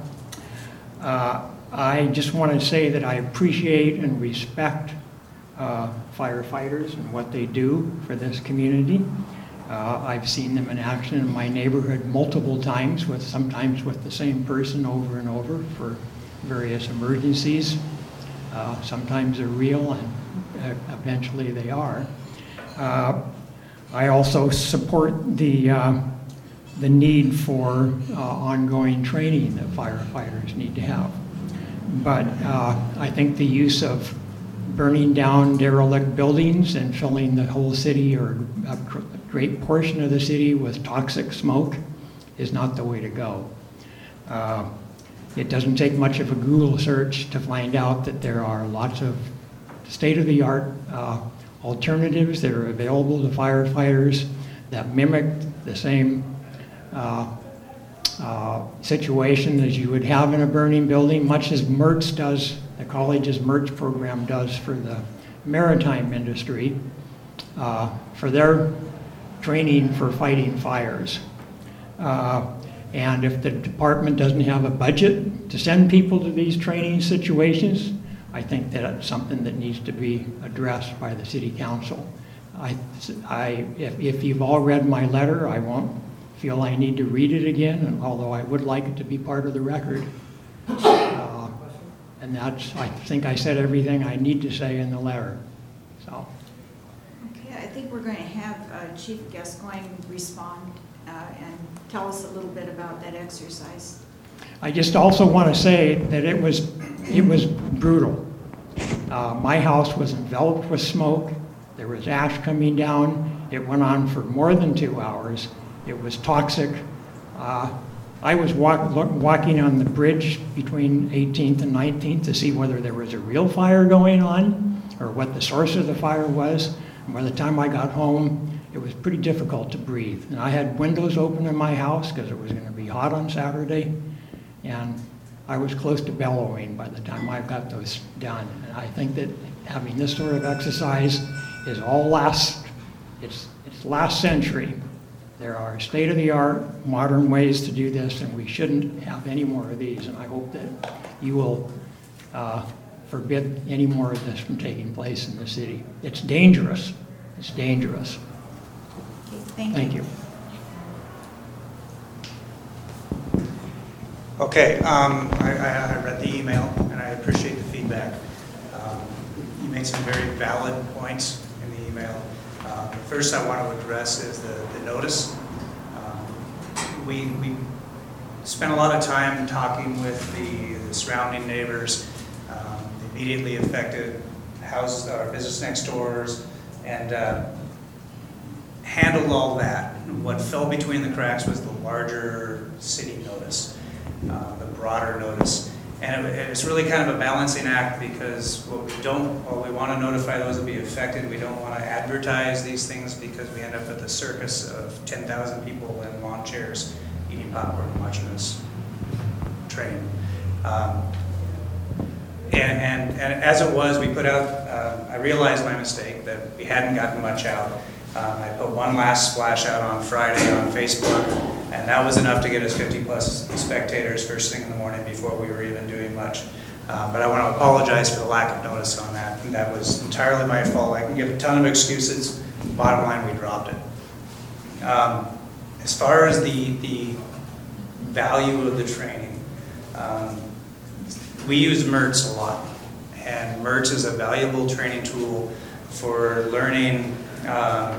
uh, I just want to say that I appreciate and respect uh, firefighters and what they do for this community. Uh, I've seen them in action in my neighborhood multiple times, with sometimes with the same person over and over for various emergencies. Uh, sometimes they're real, and uh, eventually they are. Uh, I also support the uh, the need for uh, ongoing training that firefighters need to have. But uh, I think the use of burning down derelict buildings and filling the whole city or a great portion of the city with toxic smoke is not the way to go. Uh, it doesn't take much of a Google search to find out that there are lots of state-of-the-art uh, alternatives that are available to firefighters that mimic the same uh, Uh, situation as you would have in a burning building, much as MERTS does, the college's MERTS program does for the maritime industry, uh, for their training for fighting fires. Uh, and if the department doesn't have a budget to send people to these training situations, I think that it's something that needs to be addressed by the city council. I, I, if, if you've all read my letter, I won't feel I need to read it again, and although I would like it to be part of the record. Uh, and that's, I think I said everything I need to say in the letter, so. Okay, I think we're going to have uh, Chief Gascoigne respond uh, and tell us a little bit about that exercise. I just also want to say that it was, it was brutal. Uh, my house was enveloped with smoke. There was ash coming down. It went on for more than two hours. It was toxic. Uh, I was walk, look, walking on the bridge between eighteenth and nineteenth to see whether there was a real fire going on or what the source of the fire was. And by the time I got home, it was pretty difficult to breathe. And I had windows open in my house because it was going to be hot on Saturday, and I was close to bellowing by the time I got those done. And I think that having this sort of exercise is all last, it's, it's last century. There are state-of-the-art modern ways to do this, and we shouldn't have any more of these. And I hope that you will uh, forbid any more of this from taking place in the city. It's dangerous. It's dangerous. Thank, Thank you. Okay, um, I, I I read the email, and I appreciate the feedback. Um, You made some very valid points in the email. Um, the First I want to address is the, the notice. Um, We, we spent a lot of time talking with the, the surrounding neighbors, um, the immediately affected houses, our business next doors, and uh, handled all that. What fell between the cracks was the larger city notice, uh, the broader notice. And it, it's really kind of a balancing act, because what we don't, while we want to notify those that be affected, we don't want to advertise these things, because we end up with a circus of ten thousand people in lawn chairs eating popcorn and watching us train. Um, and, and, and as it was, we put out, uh, I realized my mistake, that we hadn't gotten much out. Um, I put one last splash out on Friday on Facebook, and that was enough to get us fifty plus spectators first thing in the morning before we were even doing much. Um, but I want to apologize for the lack of notice on that. And that was entirely my fault. I can give a ton of excuses. Bottom line, we dropped it. Um, as far as the, the value of the training, um, we use M E R T S a lot. And M E R T S is a valuable training tool for learning Um,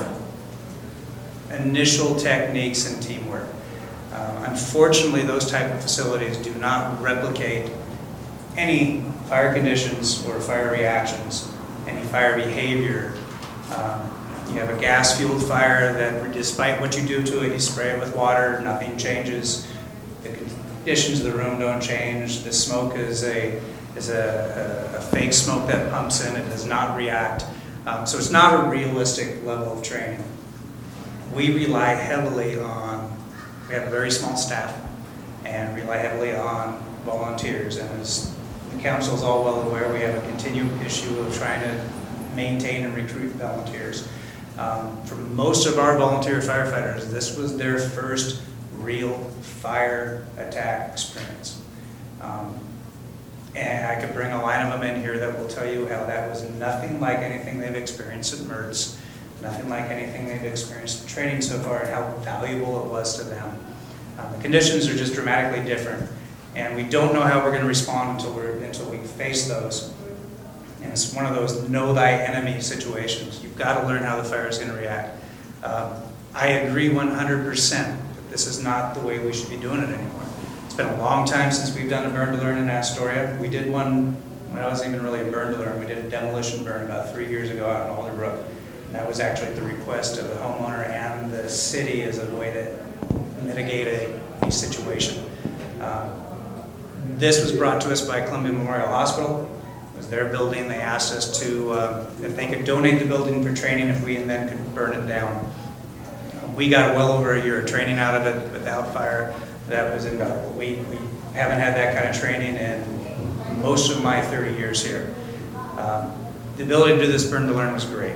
initial techniques and teamwork. Um, unfortunately, those type of facilities do not replicate any fire conditions or fire reactions, any fire behavior. Um, you have a gas-fueled fire that, despite what you do to it, you spray it with water, nothing changes. The conditions of the room don't change. The smoke is a is a, a, a fake smoke that pumps in. It does not react. Um, so it's not a realistic level of training. We rely heavily on, we have a very small staff, and rely heavily on volunteers. And as the council is all well aware, we have a continued issue of trying to maintain and recruit volunteers. Um, for most of our volunteer firefighters, this was their first real fire attack experience. Um, And I could bring a line of them in here that will tell you how that was nothing like anything they've experienced at M E R T S, nothing like anything they've experienced in training so far, and how valuable it was to them. Um, the conditions are just dramatically different, and we don't know how we're going to respond until we're until we face those. And it's one of those know thy enemy situations. You've got to learn how the fire is going to react. Um, I agree one hundred percent that this is not the way we should be doing it anymore. It's been a long time since we've done a burn to learn in Astoria. We did one when I wasn't even really a burn to learn. We did a demolition burn about three years ago out in Alderbrook. And that was actually at the request of the homeowner and the city as a way to mitigate a, a situation. Um, this was brought to us by Columbia Memorial Hospital. It was their building. They asked us to, uh, if they could donate the building for training, if we then could burn it down. We got well over a year of training out of it without fire. That was invaluable. We, we haven't had that kind of training in most of my thirty years here. Um, the ability to do this burn to learn was great.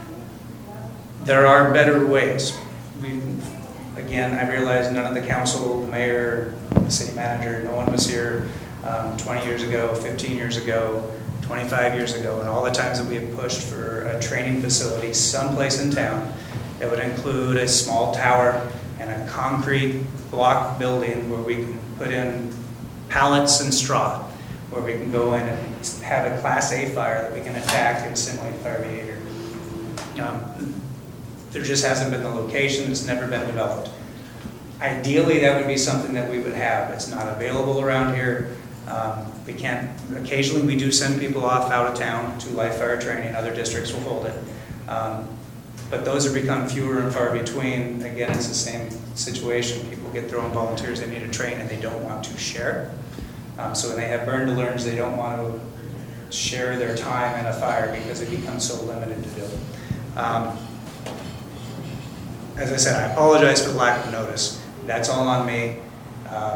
There are better ways. We, again, I realize none of the council, the mayor, the city manager, no one was here um, twenty years ago, fifteen years ago, twenty-five years ago, and all the times that we have pushed for a training facility someplace in town that would include a small tower and a concrete block building where we can put in pallets and straw, where we can go in and have a Class A fire that we can attack and simulate fire behavior. Um, there just hasn't been the location, it's never been developed. Ideally, that would be something that we would have. It's not available around here. Um, we can't, occasionally we do send people off out of town to live fire training, other districts will hold it. Um, But those have become fewer and far between. Again, it's the same situation. People get their own volunteers they need to train and they don't want to share. Um, so when they have burn to learns, they don't want to share their time in a fire because it becomes so limited to do. Um, as I said, I apologize for the lack of notice. That's all on me. Um,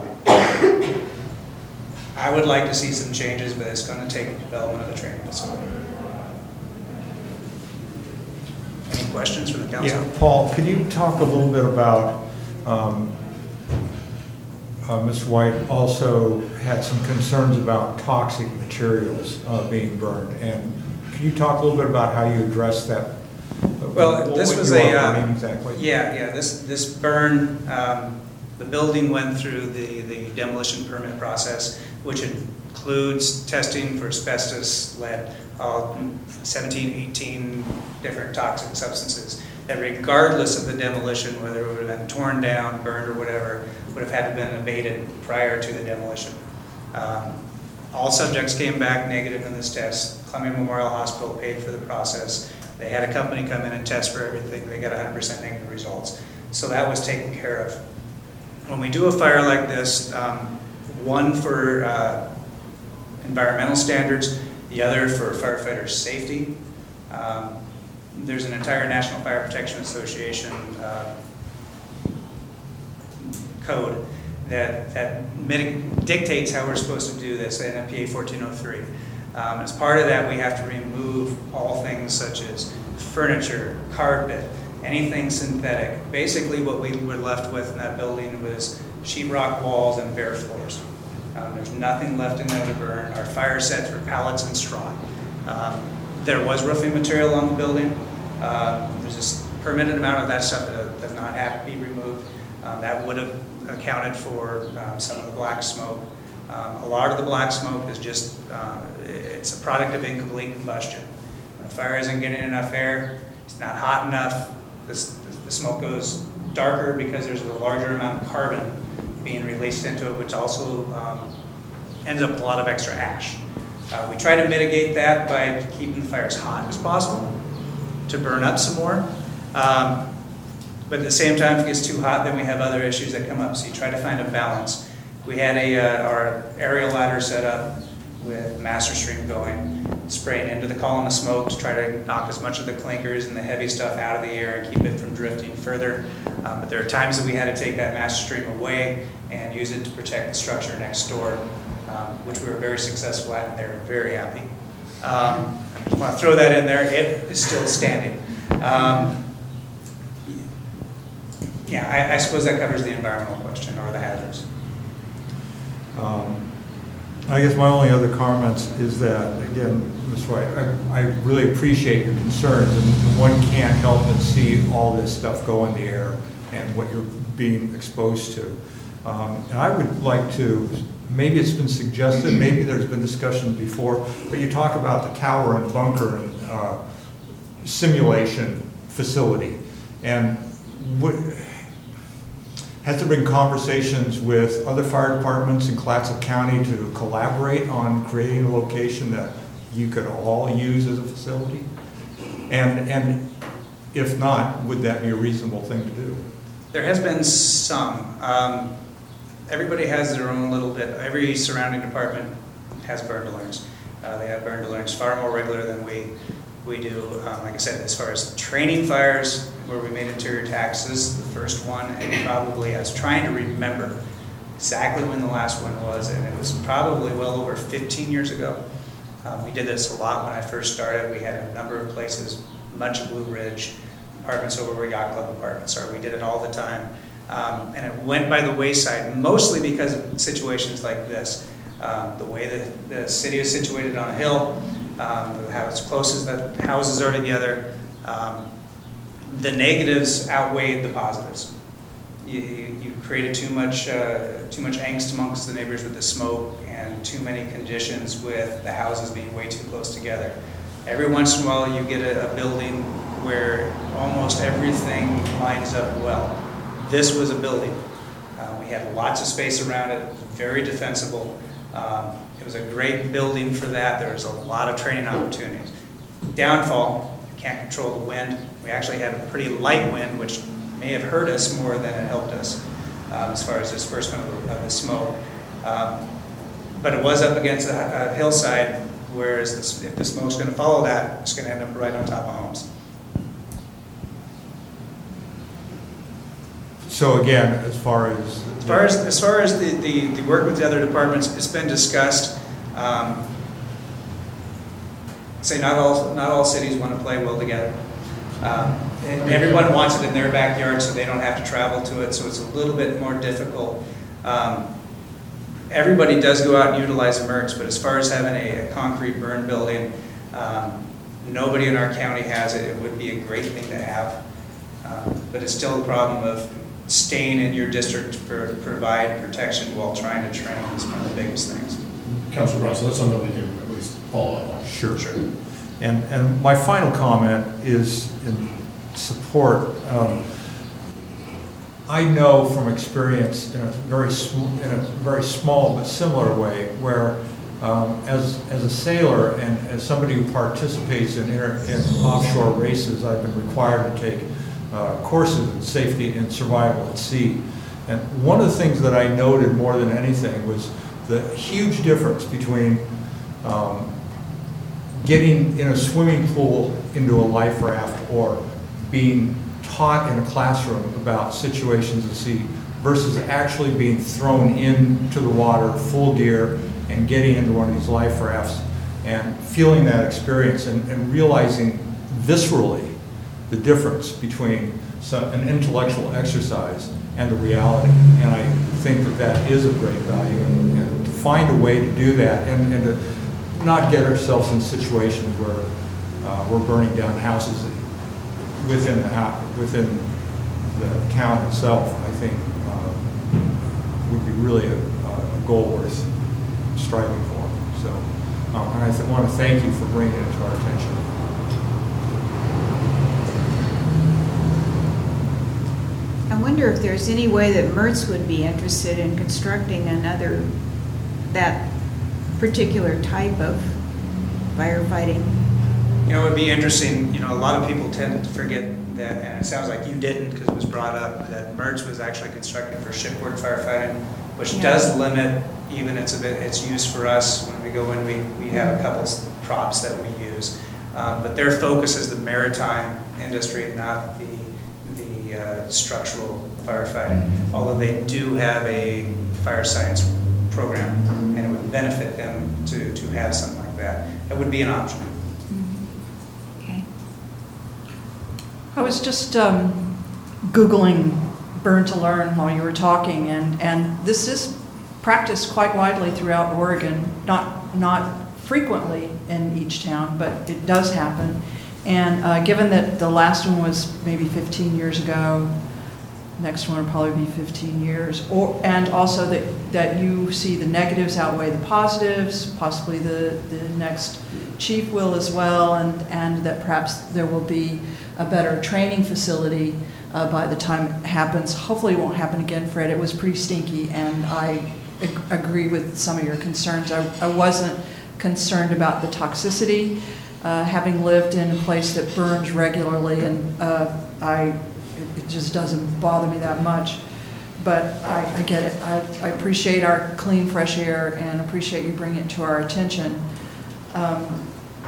I would like to see some changes, but it's going to take development of the training facility. Any questions from the council? Yeah, Paul, could you talk a little bit about, um, uh, Miz White also had some concerns about toxic materials uh, being burned, and can you talk a little bit about how you addressed that? Well, this What was you a, are uh, burning exactly? yeah, yeah, this, this burn, um, the building went through the, the demolition permit process, which includes testing for asbestos, lead, uh, seventeen, eighteen different toxic substances, that regardless of the demolition, whether it would have been torn down, burned, or whatever, would have had to been abated prior to the demolition. Um, all subjects came back negative in this test. Columbia Memorial Hospital paid for the process. They had a company come in and test for everything. They got one hundred percent negative results. So that was taken care of. When we do a fire like this, um, one for uh, environmental standards, the other for firefighter safety, um, there's an entire National Fire Protection Association uh, code that, that dictates how we're supposed to do this, N F P A fourteen oh three. Um, as part of that, we have to remove all things such as furniture, carpet, anything synthetic. Basically, what we were left with in that building was sheetrock walls and bare floors. Um, there's nothing left in there to burn. Our fire sets were pallets and straw. Um, there was roofing material on the building. Uh, there's a permitted amount of that stuff that does not have to be removed. Um, that would have accounted for um, some of the black smoke. Um, a lot of the black smoke is just, uh, it's a product of incomplete combustion. When a fire isn't getting enough air, it's not hot enough, this, the smoke goes darker because there's a larger amount of carbon being released into it, which also um, ends up with a lot of extra ash. Uh, we try to mitigate that by keeping the fire as hot as possible to burn up some more. Um, but at the same time, if it gets too hot, then we have other issues that come up. So you try to find a balance. We had a, uh, our aerial ladder set up with master stream going, spraying into the column of smoke to try to knock as much of the clinkers and the heavy stuff out of the air and keep it from drifting further. Um, but there are times that we had to take that master stream away and use it to protect the structure next door, um, which we were very successful at, and they were very happy. Um, I just want to throw that in there. It is still standing. Um, yeah, I, I suppose that covers the environmental question or the hazards. Um, I guess my only other comments is that, again, Miz White, I, I really appreciate your concerns, and one can't help but see all this stuff go in the air and what you're being exposed to. Um, and I would like to, maybe it's been suggested, maybe there's been discussion before, but you talk about the tower and bunker and uh, simulation facility. And what, has there been conversations with other fire departments in Clatsop County to collaborate on creating a location that you could all use as a facility? And, and if not, would that be a reasonable thing to do? There has been some. Um, everybody has their own little bit. Every surrounding department has burn alarms. Uh, they have burn alarms far more regular than we we do. Um, like I said, as far as training fires, where we made interior taxes, the first one, and probably I was trying to remember exactly when the last one was, and it was probably well over fifteen years ago. Um, we did this a lot when I first started. We had a number of places, much of Blue Ridge, apartments over where Yacht Club apartments are. We did it all the time. Um, and it went by the wayside, mostly because of situations like this. Um, the way that the city is situated on a hill, um, how it's close as the houses are together, um, the negatives outweighed the positives. You, you, you created too much, uh, too much angst amongst the neighbors with the smoke, and too many conditions with the houses being way too close together. Every once in a while you get a, a building where almost everything lines up well. This was a building. Uh, we had lots of space around it, very defensible. Um, it was a great building for that. There was a lot of training opportunities. Downfall, you can't control the wind. We actually had a pretty light wind, which may have hurt us more than it helped us um, as far as disbursement of the, of the smoke. Um, but it was up against a, a hillside, whereas this, if the smoke's going to follow that, it's going to end up right on top of homes. so again, as far as As far as, as far as the, the, the work with the other departments, it's been discussed. Um, say not all not all cities want to play well together. Um, and everyone wants it in their backyard, so they don't have to travel to it. So it's a little bit more difficult. Um, everybody does go out and utilize M E R Ts, but as far as having a, a concrete burn building, um, nobody in our county has it. It would be a great thing to have, um, but it's still a problem of staying in your district to provide protection while trying to train is one of the biggest things. Councilor Brown, so that's something we can at least follow up on. Sure, sure. And, and my final comment is in support. Um, I know from experience in a very sm in a very small but similar way, where um, as as a sailor and as somebody who participates in, inter in offshore races, I've been required to take uh, courses in safety and survival at sea. And one of the things that I noted more than anything was the huge difference between um, getting in a swimming pool into a life raft or being taught in a classroom about situations at sea versus actually being thrown into the water full gear and getting into one of these life rafts and feeling that experience and, and realizing viscerally the difference between some, an intellectual exercise and the reality. And I think that that is of great value, and, and to find a way to do that and, and to not get ourselves in situations where uh, we're burning down houses within the house, within the town itself, I think uh, would be really a, a goal worth striving for. So, um, and I th want to thank you for bringing it to our attention. I wonder if there's any way that M E R Ts would be interested in constructing another, that particular type of firefighting. You know, it would be interesting, you know, a lot of people tend to forget that, and it sounds like you didn't because it was brought up, that M E R Ts was actually constructed for shipboard firefighting, which Yeah. does limit even its, a bit, its use for us. When we go in, we, we have a couple props that we use. Um, but their focus is the maritime industry, not the, the uh, structural firefighting. Although they do have a fire science program, and it would benefit them to, to have something like that. That would be an option. Okay. I was just um, Googling Burn to Learn while you were talking, and, and this is practiced quite widely throughout Oregon, not, not frequently in each town, but it does happen. And uh, given that the last one was maybe fifteen years ago, next one will probably be fifteen years, or, and also that, that you see the negatives outweigh the positives, possibly the, the next chief will as well, and, and that perhaps there will be a better training facility uh, by the time it happens. Hopefully it won't happen again, Fred. It was pretty stinky, and I ag agree with some of your concerns. I, I wasn't concerned about the toxicity, uh, having lived in a place that burns regularly, and uh, I, it just doesn't bother me that much. But I, I get it. I, I appreciate our clean, fresh air, and appreciate you bringing it to our attention. Um,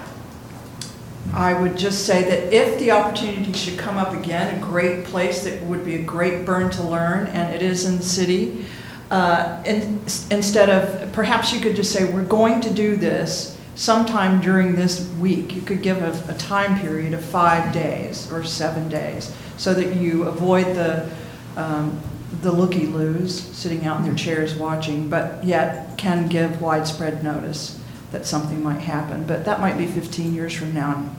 I would just say that if the opportunity should come up again, a great place that would be a great burn to learn, and it is in the city, uh, in, instead of, perhaps you could just say, we're going to do this sometime during this week. You could give a, a time period of five days or seven days so that you avoid the, um, the looky-loos sitting out in their chairs watching, but yet can give widespread notice that something might happen. But that might be fifteen years from now.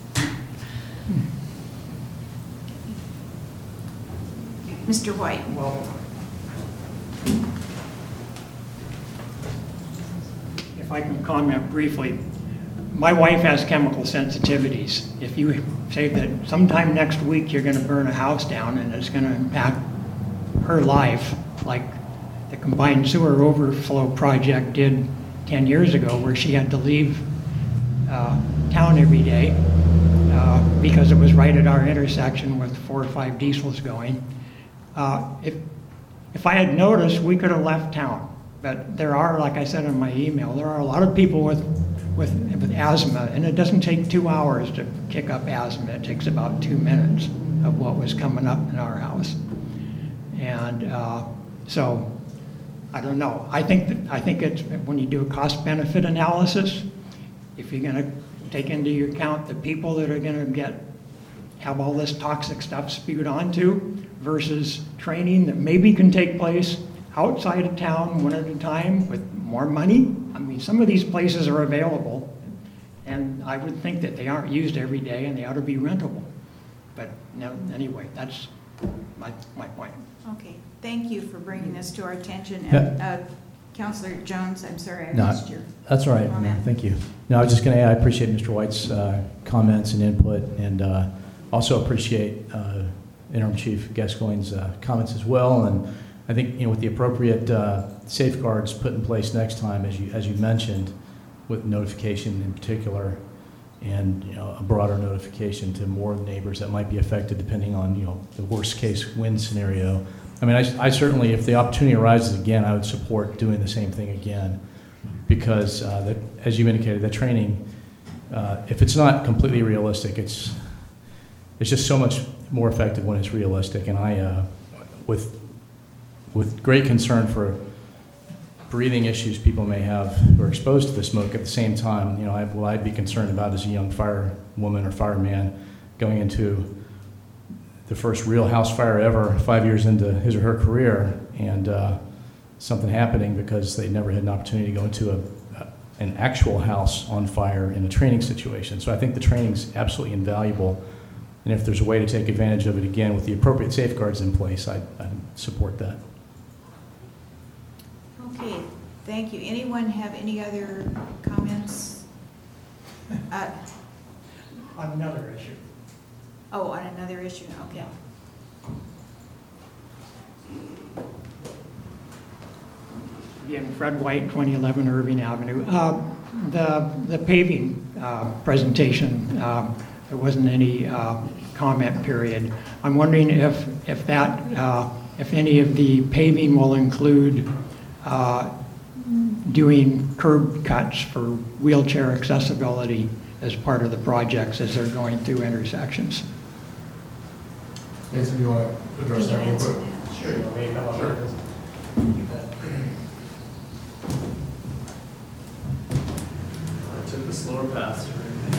Mister White. Well, if I can comment briefly, my wife has chemical sensitivities. If you say that sometime next week you're going to burn a house down and it's going to impact her life, like the combined sewer overflow project did ten years ago, where she had to leave uh, town every day uh, because it was right at our intersection with four or five diesels going. Uh, if, if I had noticed, we could have left town. But there are, like I said in my email, there are a lot of people with, with, with asthma, and it doesn't take two hours to kick up asthma. It takes about two minutes of what was coming up in our house. And uh, so, I don't know. I think that, I think it's, when you do a cost-benefit analysis, if you're going to take into account the people that are going to get, have all this toxic stuff spewed onto versus training that maybe can take place outside of town one at a time with more money. I mean, some of these places are available, and I would think that they aren't used every day and they ought to be rentable. But no, anyway, that's my, my point. Okay, thank you for bringing this to our attention. Yeah. And, uh, Councilor Jones, I'm sorry I No, missed your that's all right, comment. Mayor. Thank you. No, I was just going to add, I appreciate Mister White's uh, comments and input, and uh, also appreciate uh, Interim Chief Gascoigne's uh, comments as well. And I think, you know, with the appropriate uh, safeguards put in place next time, as you as you mentioned, with notification in particular, and you know, a broader notification to more neighbors that might be affected, depending on you know the worst case wind scenario. I mean, I, I certainly, if the opportunity arises again, I would support doing the same thing again, because uh, that, as you indicated, that training, uh, if it's not completely realistic, it's it's just so much more effective when it's realistic. And I, uh, with with great concern for breathing issues people may have who are exposed to the smoke at the same time, you know, I, what I'd be concerned about as a young firewoman or fireman going into the first real house fire ever, five years into his or her career, and uh, something happening because they never had an opportunity to go into a, a, an actual house on fire in a training situation. So I think the training's absolutely invaluable, and if there's a way to take advantage of it again with the appropriate safeguards in place, I'd, I'd support that. Okay, thank you. Anyone have any other comments? Uh, On another issue. oh, on another issue, okay. Again, Fred White, twenty eleven Irving Avenue. Uh, the, the paving uh, presentation, uh, there wasn't any uh, comment period. I'm wondering if, if that, uh, if any of the paving will include uh, doing curb cuts for wheelchair accessibility as part of the projects as they're going through intersections. Nathan, you want to address that real quick? Sure. You want me to come up Sure. here? I took the slower path.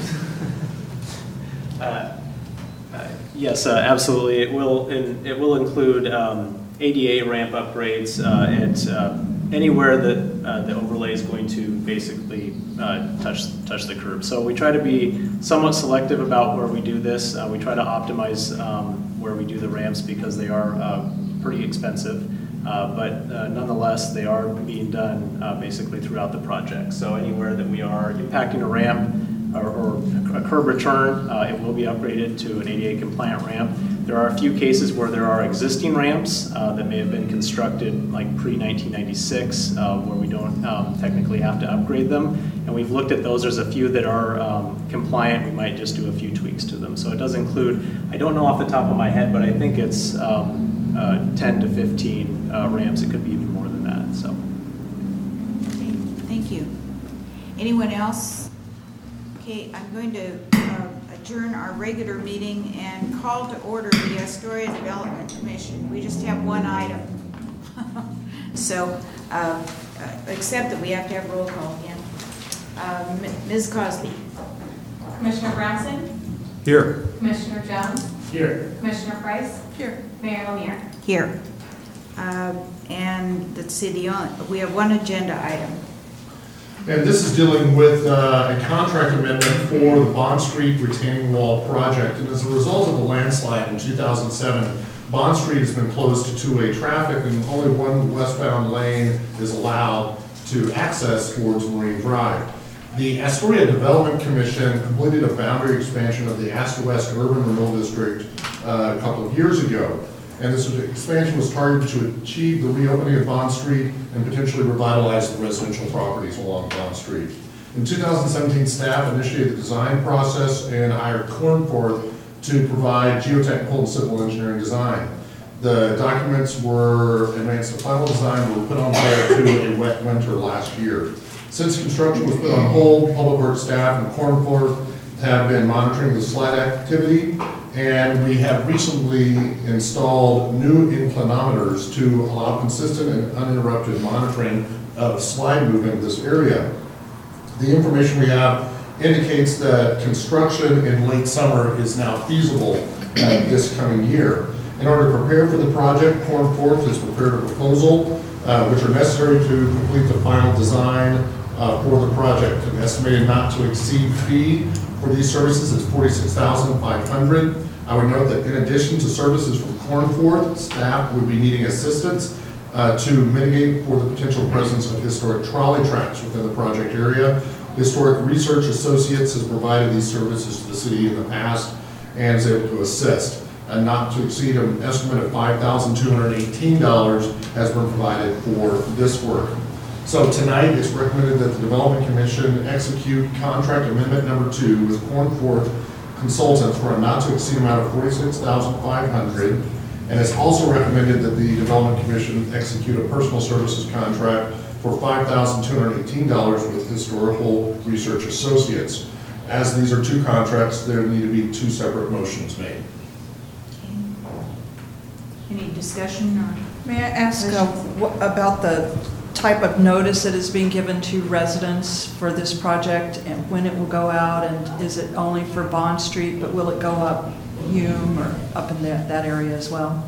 uh, uh, yes, uh, absolutely. It will. In, it will include um, A D A ramp upgrades uh, at uh, anywhere that uh, the overlay is going to basically uh, touch touch the curb. So we try to be somewhat selective about where we do this. Uh, we try to optimize um, where we do the ramps because they are uh, pretty expensive. Uh, but uh, nonetheless, they are being done uh, basically throughout the project. So anywhere that we are impacting a ramp or, or a curb return, uh, it will be upgraded to an A D A compliant ramp. There are a few cases where there are existing ramps uh, that may have been constructed like pre nineteen ninety-six, uh, where we don't um, technically have to upgrade them. And we've looked at those. There's a few that are um, compliant. We might just do a few tweaks to them. So it does include, I don't know off the top of my head, but I think it's um, uh, ten to fifteen uh, ramps. It could be even more than that. So. Okay, thank you. Anyone else? Okay, I'm going to uh, adjourn our regular meeting and call to order the Astoria Development Commission. We just have one item. So, uh, except that we have to have roll call again. Uh, Miz Cosby. Commissioner Brownson? Here. Commissioner Jones? Here. Commissioner Price? Here. Mayor Lemire? Here. Uh, and let's see, the only, we have one agenda item. And this is dealing with uh, a contract amendment for the Bond Street retaining wall project. And as a result of the landslide in two thousand seven, Bond Street has been closed to two-way traffic, and only one westbound lane is allowed to access towards Marine Drive. The Astoria Development Commission completed a boundary expansion of the Astor West Urban Renewal District uh, a couple of years ago. And this expansion was targeted to achieve the reopening of Bond Street and potentially revitalize the residential properties along Bond Street. In two thousand seventeen, staff initiated the design process and hired Cornforth to provide geotechnical and civil engineering design. The documents were advanced to final design, were put on hold to a wet winter last year. Since construction was put on hold, Public Works staff and Cornforth have been monitoring the slide activity, and we have recently installed new inclinometers to allow consistent and uninterrupted monitoring of slide movement in this area. The information we have indicates that construction in late summer is now feasible uh, this coming year. In order to prepare for the project, Corn Forth has prepared a proposal uh, which are necessary to complete the final design uh, for the project. An estimated not to exceed fee for these services is forty-six thousand five hundred dollars. I would note that in addition to services from Corn Forth, staff would be needing assistance uh, to mitigate for the potential presence of historic trolley tracks within the project area. Historic Research Associates has provided these services to the city in the past and is able to assist. And not to exceed an estimate of five thousand two hundred eighteen dollars has been provided for this work. So tonight, it's recommended that the Development Commission execute contract amendment number two with Corn Forth Consultants for a not to exceed amount of forty-six thousand five hundred dollars. And it's also recommended that the Development Commission execute a personal services contract for five thousand two hundred eighteen dollars with Historical Research Associates. As these are two contracts, there need to be two separate motions made. Any discussion or? May I ask uh, wh- about the type of notice that is being given to residents for this project and when it will go out, and is it only for Bond Street, but will it go up Hume or up in that, that area as well?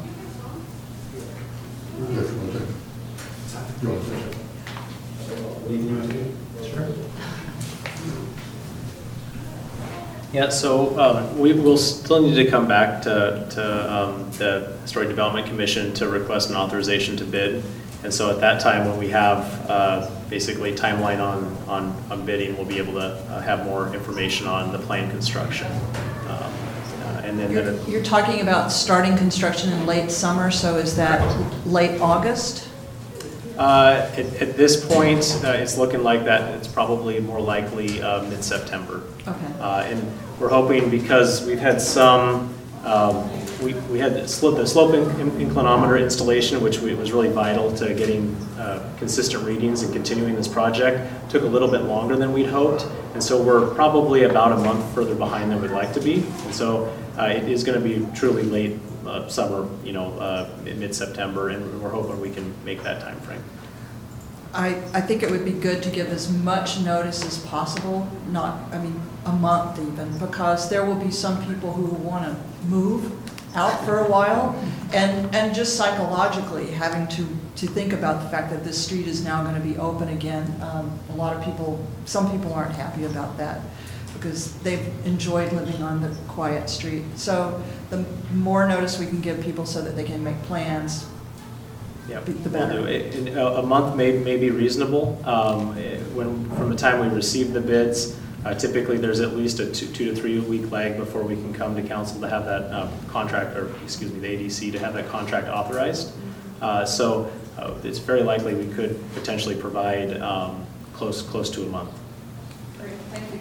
Yeah, so um, we will still need to come back to, to um, the Historic Development Commission to request an authorization to bid. And so at that time, when we have uh, basically timeline on, on, on bidding, we'll be able to uh, have more information on the planned construction. Um, uh, and then You're, the, you're talking about starting construction in late summer, so is that late August? uh, at, at this point, uh, it's looking like that it's probably more likely uh, mid-September. Okay. Uh, and we're hoping, because we've had some, um, we, we had the slope, the slope in, in, inclinometer installation, which we, was really vital to getting uh, consistent readings and continuing this project. Took a little bit longer than we'd hoped, and so we're probably about a month further behind than we'd like to be. And so uh, it is going to be truly late uh, summer, you know, uh, mid-September, and we're hoping we can make that time frame. I, I think it would be good to give as much notice as possible, not, I mean, a month even, because there will be some people who want to move out for a while, and, and just psychologically having to, to think about the fact that this street is now going to be open again. Um, a lot of people, some people aren't happy about that because they've enjoyed living on the quiet street. So the more notice we can give people so that they can make plans, Yeah, the we'll better. do. It- it- A a month may, may be reasonable. Um, eh, When, from the time we receive the bids, uh, typically there's at least a two, two to three week lag before we can come to council to have that uh, contract, or excuse me, the A D C to have that contract authorized. Uh, So uh, it's very likely we could potentially provide um, close, close to a month. Great, thank you.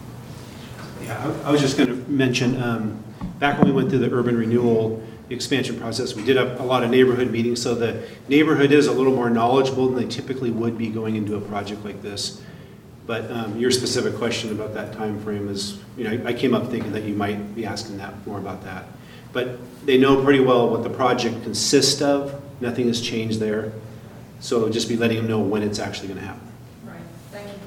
Yeah, I I was just going to mention, um, back when we went through the urban renewal expansion process, we did a, a lot of neighborhood meetings, so the neighborhood is a little more knowledgeable than they typically would be going into a project like this. But um, your specific question about that time frame is, you know, I came up thinking that you might be asking that more about that. But they know pretty well what the project consists of. Nothing has changed there. So just be letting them know when it's actually going to happen. Right, thank you.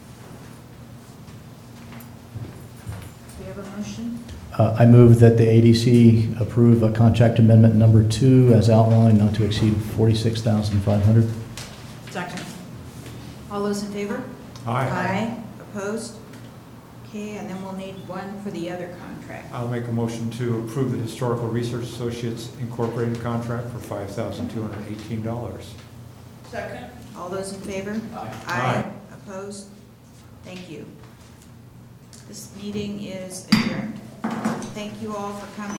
Do we have a motion? Uh, I move that the A D C approve a contract amendment number two as outlined, not to exceed forty-six thousand five hundred dollars. Second. All those in favor? Aye. Aye. Opposed? Okay, and then we'll need one for the other contract. I'll make a motion to approve the Historical Research Associates Incorporated contract for five thousand two hundred eighteen dollars. Second. All those in favor? Aye. Aye. Opposed? Thank you. This meeting is adjourned. Thank you all for coming.